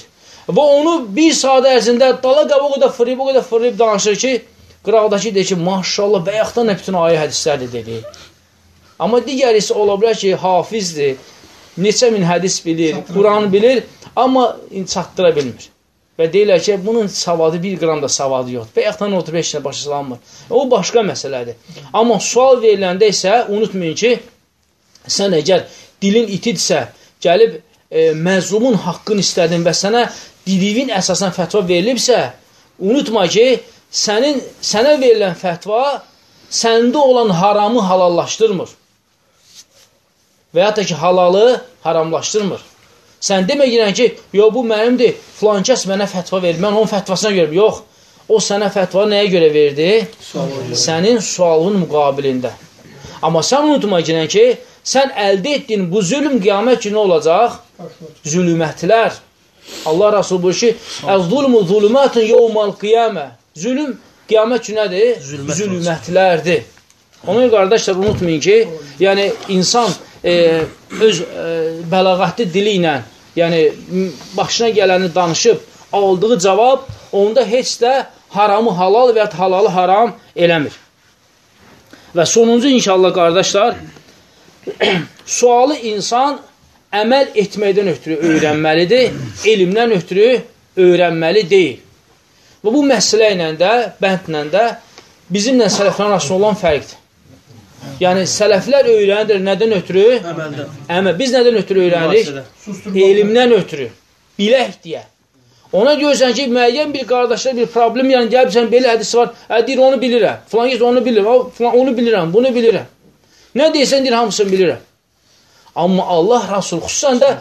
Və onu bir saat ərzində dala qaba o qədər fırlayıb danışır ki, qıraqdakı deyir ki, maşallah, bəyəxtən nə bütün ayə hədislərdir dedi. Amma digər isə ola bilər ki, hafizdir, neçə min hədis bilir, Quranı bilir, amma çatdıra bilmir. Və deyirlər ki, bunun savadı 1 qram da savadı yoxdur. Bəyəxtən oturub heç nə başlanmır. O başqa məsələdir. Amma sual veriləndə isə unutmayın ki, sən əgər dilin itidirsə, gəlib məzlumun haqqını istədin və sənə dilivin əsasən fətva verilibsə, unutma ki, sənə verilən fətva səndə olan haramı halallaşdırmır. Və ya da ki, halalı haramlaşdırmır. Sən demə girən ki, yox, bu mənimdir, filan kəs mənə fətva verir, mən onun fətvasına görə. Yox, o sənə fətva nəyə görə verdi? Sənin sualın müqabilində. Amma sən unutma girən ki, sən əldə etdiyin bu zülm qiyamət günü olacaq? Zülümətlər. Allah Rasulü buyurur ki, əz-zulmu zulümatun yevmal qiyamə. Zülüm qiyamət günədir? Zülümətlərdir. Ona qardaşlar, unutmayın ki, yəni insan öz bəlağətli dili ilə, yəni başına gələni danışıb, aldığı cavab onda heç də haramı halal və ya halalı haram eləmir. Və sonuncu inşallah qardaşlar, sualı insan əməl etməkdən ötürü öyrənməlidir, elmdən ötürü öyrənməli deyil. Və bu məsələ ilə də, bəndlə də bizimlə sələflərin arasında olan fərqdir. Yəni, sələflər öyrənir nədən ötürü? Əməldən. Biz nədən ötürü öyrənirik? Elmdən ötürü. Bilək deyə. Ona görürsən ki, müəyyən bir qardaşlar bir problem, yəni gəlibsən, belə hədisi var, deyir, onu bilirəm. Falan kes, onu bilirəm. Falan, onu bilirəm, bunu bilirəm. Nə deyirsən, deyir, hamısını bilirəm. Amma Allah Rasul, xüsusən də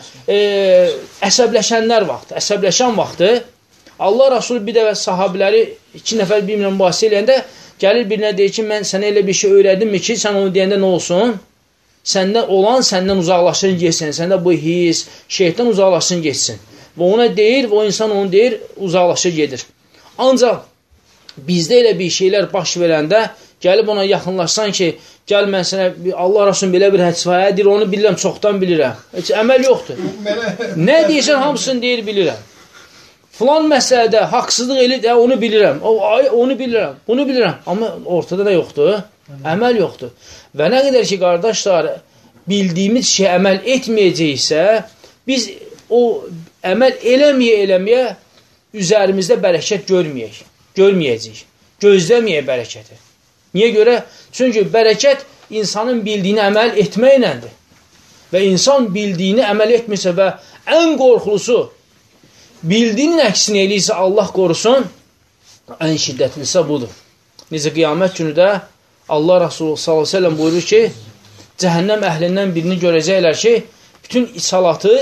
əsəbləşən vaxtı, Allah Rasul bir dəvə sahabiləri 2 nəfər bir-birinə mübahisə eləyəndə gəlir birinə deyir ki, mən sənə elə bir şey öyrədimmi ki, sən onu deyəndə nə olsun? Səndə olan səndən uzaqlaşın geçsin. Səndə bu his, şeytan uzaqlaşın geçsin. Və ona deyir, və o insan onu deyir, uzaqlaşır gedir. Ancaq bizdə elə bir şeylər baş verəndə gəlib ona yaxınlaşsan ki, gəl mən sənə Allah Rasulun belə bir hədis var, deyir, onu bilirəm, çoxdan bilirəm. Heç əməl yoxdur. Nə deyirsən, hamısını deyir, bilirəm. Filan məsələdə haqsızlıq eləyir, onu bilirəm, onu bilirəm, bunu bilirəm. Amma ortada da yoxdur, əməl yoxdur. Və nə qədər ki, qardaşlar, bildiyimiz şey əməl etməyəcəksə, biz o əməl eləməyə üzərimizdə bərəkət görməyəcəyik, gözləməyək bərəkəti. Niyə görə? Çünki bərəkət insanın bildiyini əməl etməklədir. Və insan bildiyini əməl etmirsə və ən qorxulusu, bildiyinin əksini eləyirsə Allah qorusun, ən şiddətlisi budur. Necə qiyamət günü də Allah Rasulü s.ə.v buyurur ki, cəhənnəm əhlindən birini görəcəklər ki, bütün içalatı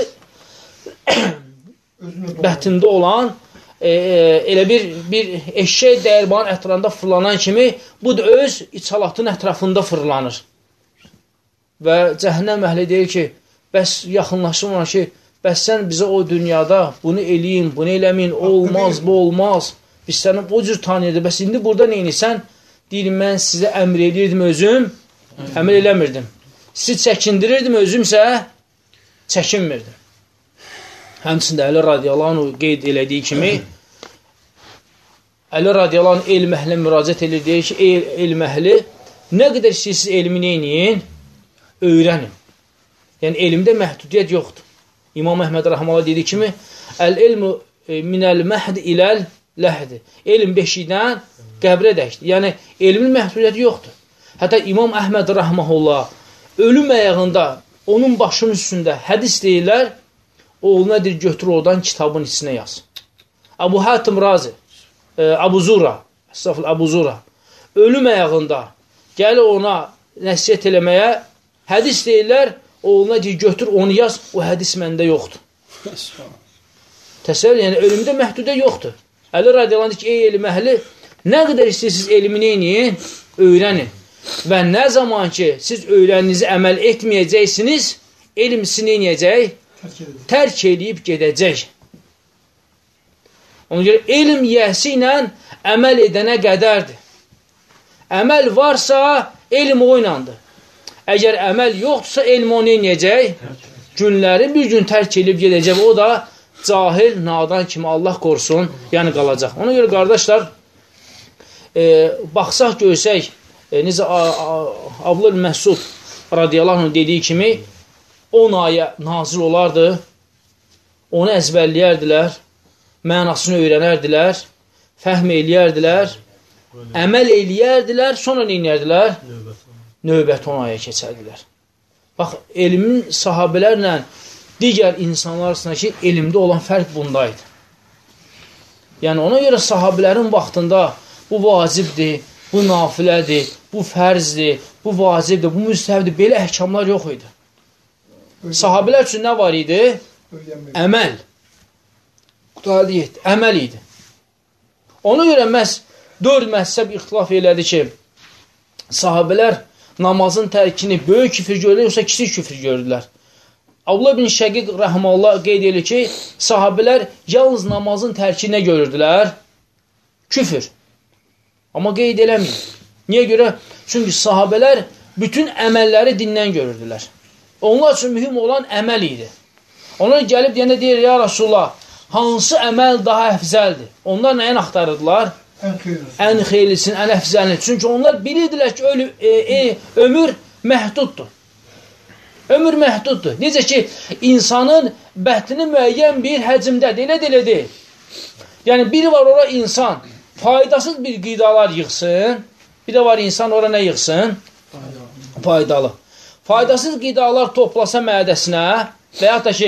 bətində olan elə bir eşək dəyirmanın ətrafında fırlanan kimi bu da öz içalatın ətrafında fırlanır. Və cəhənnəm əhli deyir ki, bəs yaxınlaşım ona ki, bəs sən bizə o dünyada bunu eləyin, bunu eləməyin, olmaz, bu olmaz. Biz səni o cür tanıyırdı. Bəs indi burada neyinisən? Deyirəm, mən sizə əmr edirdim özüm, əmr eləmirdim. Sizi çəkindirirdim, özümsə çəkinmirdim. Həmçində Əli radiyallahu anh qeyd elədiyi kimi, Əli radiyallahu anh elm əhlə müraciət edir, deyir ki, elm əhli, nə qədər siz elmi neyiniyin? Öyrənin. Yəni, elmdə məhdudiyyət yoxdur. İmam Əhməd Rəhmələ dediyi kimi, əl-elmu minəl məhd iləl ləhdi. Elm beşikdən qəbrə dəkdir. Yəni, elmin məhdudiyyəti yoxdur. Hətta İmam Əhməd Rəhməhullah ölüm əyağında, onun başının üstündə hədis deyirlər, oğluna deyir, götür oradan kitabın içinə yaz. Əbu Hatim Razi, Əbu Zura, ölüm əyağında gəlir ona nəsiyyət eləməyə, hədis deyirlər, oğluna deyir, götür, onu yaz, o hədis məndə yoxdur. Təsəvvür, yəni ölümdə məhdudə yoxdur. Əli radiyallahu anh ki, ey elm əhli, nə qədər istəyirsiniz elmi neyini? Öyrənin. Və nə zaman ki, siz öyrəninizi əməl etməyəcəksiniz, elm sizi neynəyəcək? Tərk edib gedəcək. Ona görə elm yiyəsi ilə əməl edənə qədərdir. Əməl varsa, elm o inandır. Əgər əməl yoxdursa, elm onu neynəyəcək? Günləri bir gün tərk edib gedəcək. O da cahil, nadan kimi Allah qorusun, yəni qalacaq. Ona görə qardaşlar, baxsaq görsək, necə Abdullah Məsud radiyallahu anh dediyi kimi 10 ayə nazil olardı, onu əzbərləyərdilər, mənasını öyrənərdilər, fəhm eləyərdilər, əməl eləyərdilər, sonra neyinərdilər? Növbəti 10 aya keçərdilər. Bax, elmin sahabələrlə digər insanlar arasındakı elmdə olan fərq bundaydı. Yəni, ona görə sahabələrin vaxtında bu vacibdir, bu nafilədir, bu fərzdir, bu vacibdir, bu müstəhəbdir, belə əhkamlar yox idi. Sahabələr üçün nə var idi? Əməl. Əməl idi. Ona görə məhz 4 məhzəb ixtilaf elədi ki, sahabələr namazın tərkini böyük küfür görürlər, yoxsa kiçik küfür görürlər. Abdullah bin Şəqiq rəhməllah qeyd edir ki, sahabələr yalnız namazın tərkini görürdülər? Küfür. Amma qeyd eləmir. Niyə görə? Çünki sahabələr bütün əməlləri dindən görürdülər. Onlar üçün mühüm olan əməl idi. Onlar gəlib deyəndə deyir, ya Rasulullah, hansı əməl daha əfzəldir? Onlar nəyin axtarırdılar? Ən xeylisini, ən əfzəlini. Çünki onlar bilirdilər ki, ömür məhduddur. Ömür məhduddur. Necə ki, insanın bətni müəyyən bir həcmdədir, elə deyil. Yəni, biri var ora insan faydasız bir qidalar yığsın, bir də var insan ora nə yığsın? Faydalı. Faydasız qidalar toplasa mədəsinə və yaxud da ki,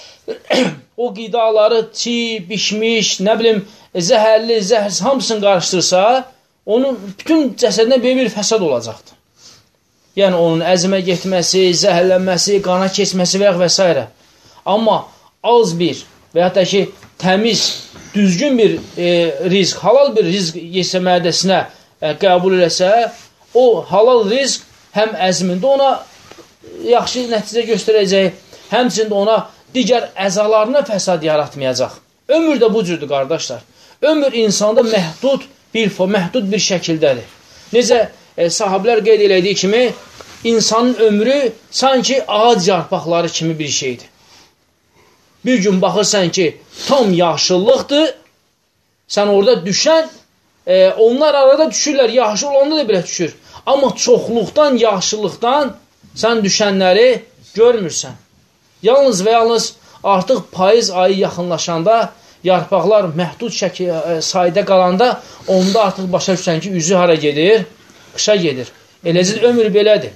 o qidaları çiğ, bişmiş, nə bilim, zəhərli, zəhərsiz, hamısını qarışdırsa, onun bütün cəsədinə böyük bir fəsad olacaqdır. Yəni, onun əzmə getməsi, zəhərlənməsi, qana keçməsi və s. Amma az bir və yaxud da ki, təmiz, düzgün bir rizq, halal bir rizq yesə mədəsinə qəbul eləsə, o halal rizq həm əzmində ona yaxşı nəticə göstərəcək, həmçində ona digər əzalarına fəsad yaratmayacaq. Ömür də bu cürdür, qardaşlar. Ömür insanda məhdud bir şəkildədir. Necə sahabələr qeyd elədiyi kimi, insanın ömrü sanki ağac yarpaqları kimi bir şeydir. Bir gün baxırsan ki, tam yaşıllıqdır, sən orada düşən, onlar arada düşürlər, yaşıl olanda da belə düşür. Amma çoxluqdan, yaşıllıqdan sən düşənləri görmürsən. Yalnız və yalnız artıq payız ayı yaxınlaşanda, yarpaqlar məhdud sayda qalanda, onda artıq başa düşsən ki, üzü hara gedir? Qışa gedir. Eləcə ömür belədir.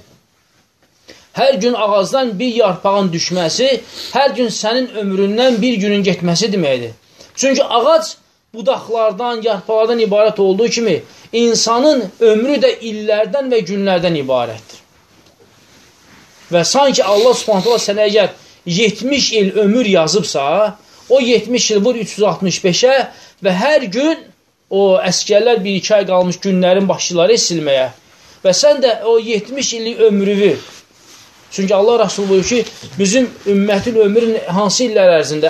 Hər gün ağacdan bir yarpağın düşməsi, hər gün sənin ömründən bir günün getməsi deməkdir. Çünki ağac budaqlardan, yarpaqlardan ibarət olduğu kimi, insanın ömrü də illərdən və günlərdən ibarətdir. Və sanki Allah subhanətələ sənə əgər 70 il ömür yazıbsa, o 70 il vur 365-ə və hər gün o əskərlər 1-2 ay qalmış günlərin başçıları silməyə və sən də o 70 illik ömrüvü, çünki Allah Rasulü buyur ki, bizim ümmətin ömrü hansı illər ərzində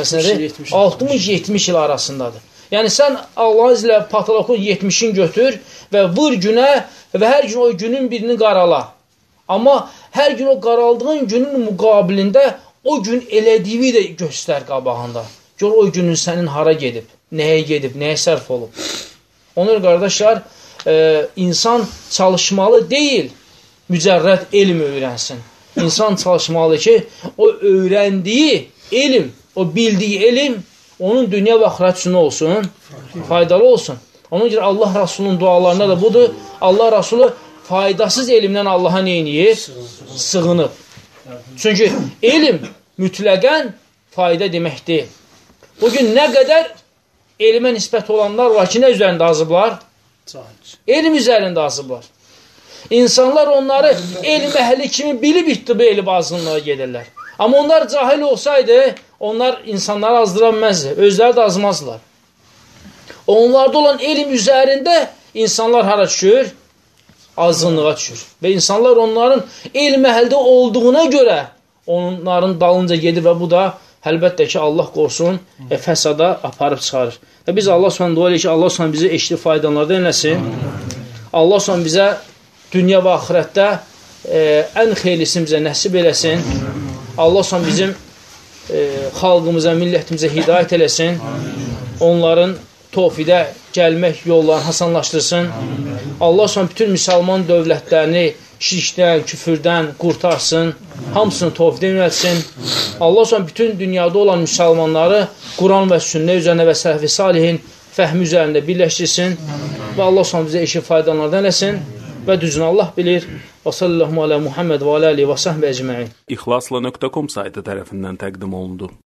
60-70 il arasındadır. Yəni sən Allah'ın izlə patologun 70'in götür və vur günə və hər gün o günün birini qarala. Amma hər gün o qaraldığın günün müqabilində o gün elədiyi də göstər qabağında. Gör o günün sənin hara gedib, nəyə sərf olub. Onun qardaşlar, insan çalışmalı deyil, mücərrəd elm öyrənsin. İnsan çalışmalı ki, o öyrəndiyi elm, o bildiyi elm, onun dünya və axirət üçün olsun, faydalı olsun. Ona görə Allah Rasulunun dualarında da budur. Allah Rasulü faydasız elmdən Allaha neyniyir? Sığınıb. Çünki elm mütləqən fayda deməkdir. Bugün nə qədər elmə nisbət olanlar var ki, nə üzərində azıblar? Elm üzərində azıblar. İnsanlar onları elm əhli kimi bilib ittibi elm azınlığa gedirlər. Amma onlar cahil olsaydı, onlar insanları azdıra bilməzdi, özləri də azmazdılar. Onlarda olan elm üzərində insanlar hara düşür? Azınlığa düşür. Və insanlar onların elm əhəldə olduğuna görə onların dalınca gedir və bu da əlbəttə ki, Allah qorusun, fəsada aparıb çıxarır. Və biz Allah s.ə. dua eləyik ki, Allah s.ə. bizi eşli faydalardan eləsin. Allah s.ə. bizə dünya və axirətdə ən xeylisini bizə nəsib eləsin. Allah s.ə. bizim xalqımıza, millətimizə hidayət eləsin. Onların tövhidə gəlmək yollarını hasanlaşdırsın. Allah son bütün müsəlman dövlətlərini şirkdən, küfürdən qurtarsın. Hamısını tövhidə yönəltsin. Allah son bütün dünyada olan müsəlmanları Quran və sünnə üzərində və sələf-i salihin fəhmi üzərində birləşdirsin. Və Allah son bizə işi faydalardan eləsin. Və düzünü Allah bilir. Və sallallahu alə Muhammed və alə alihi və səhbə əcməin. İxlasla.com saytı tərəfindən təqdim olundu.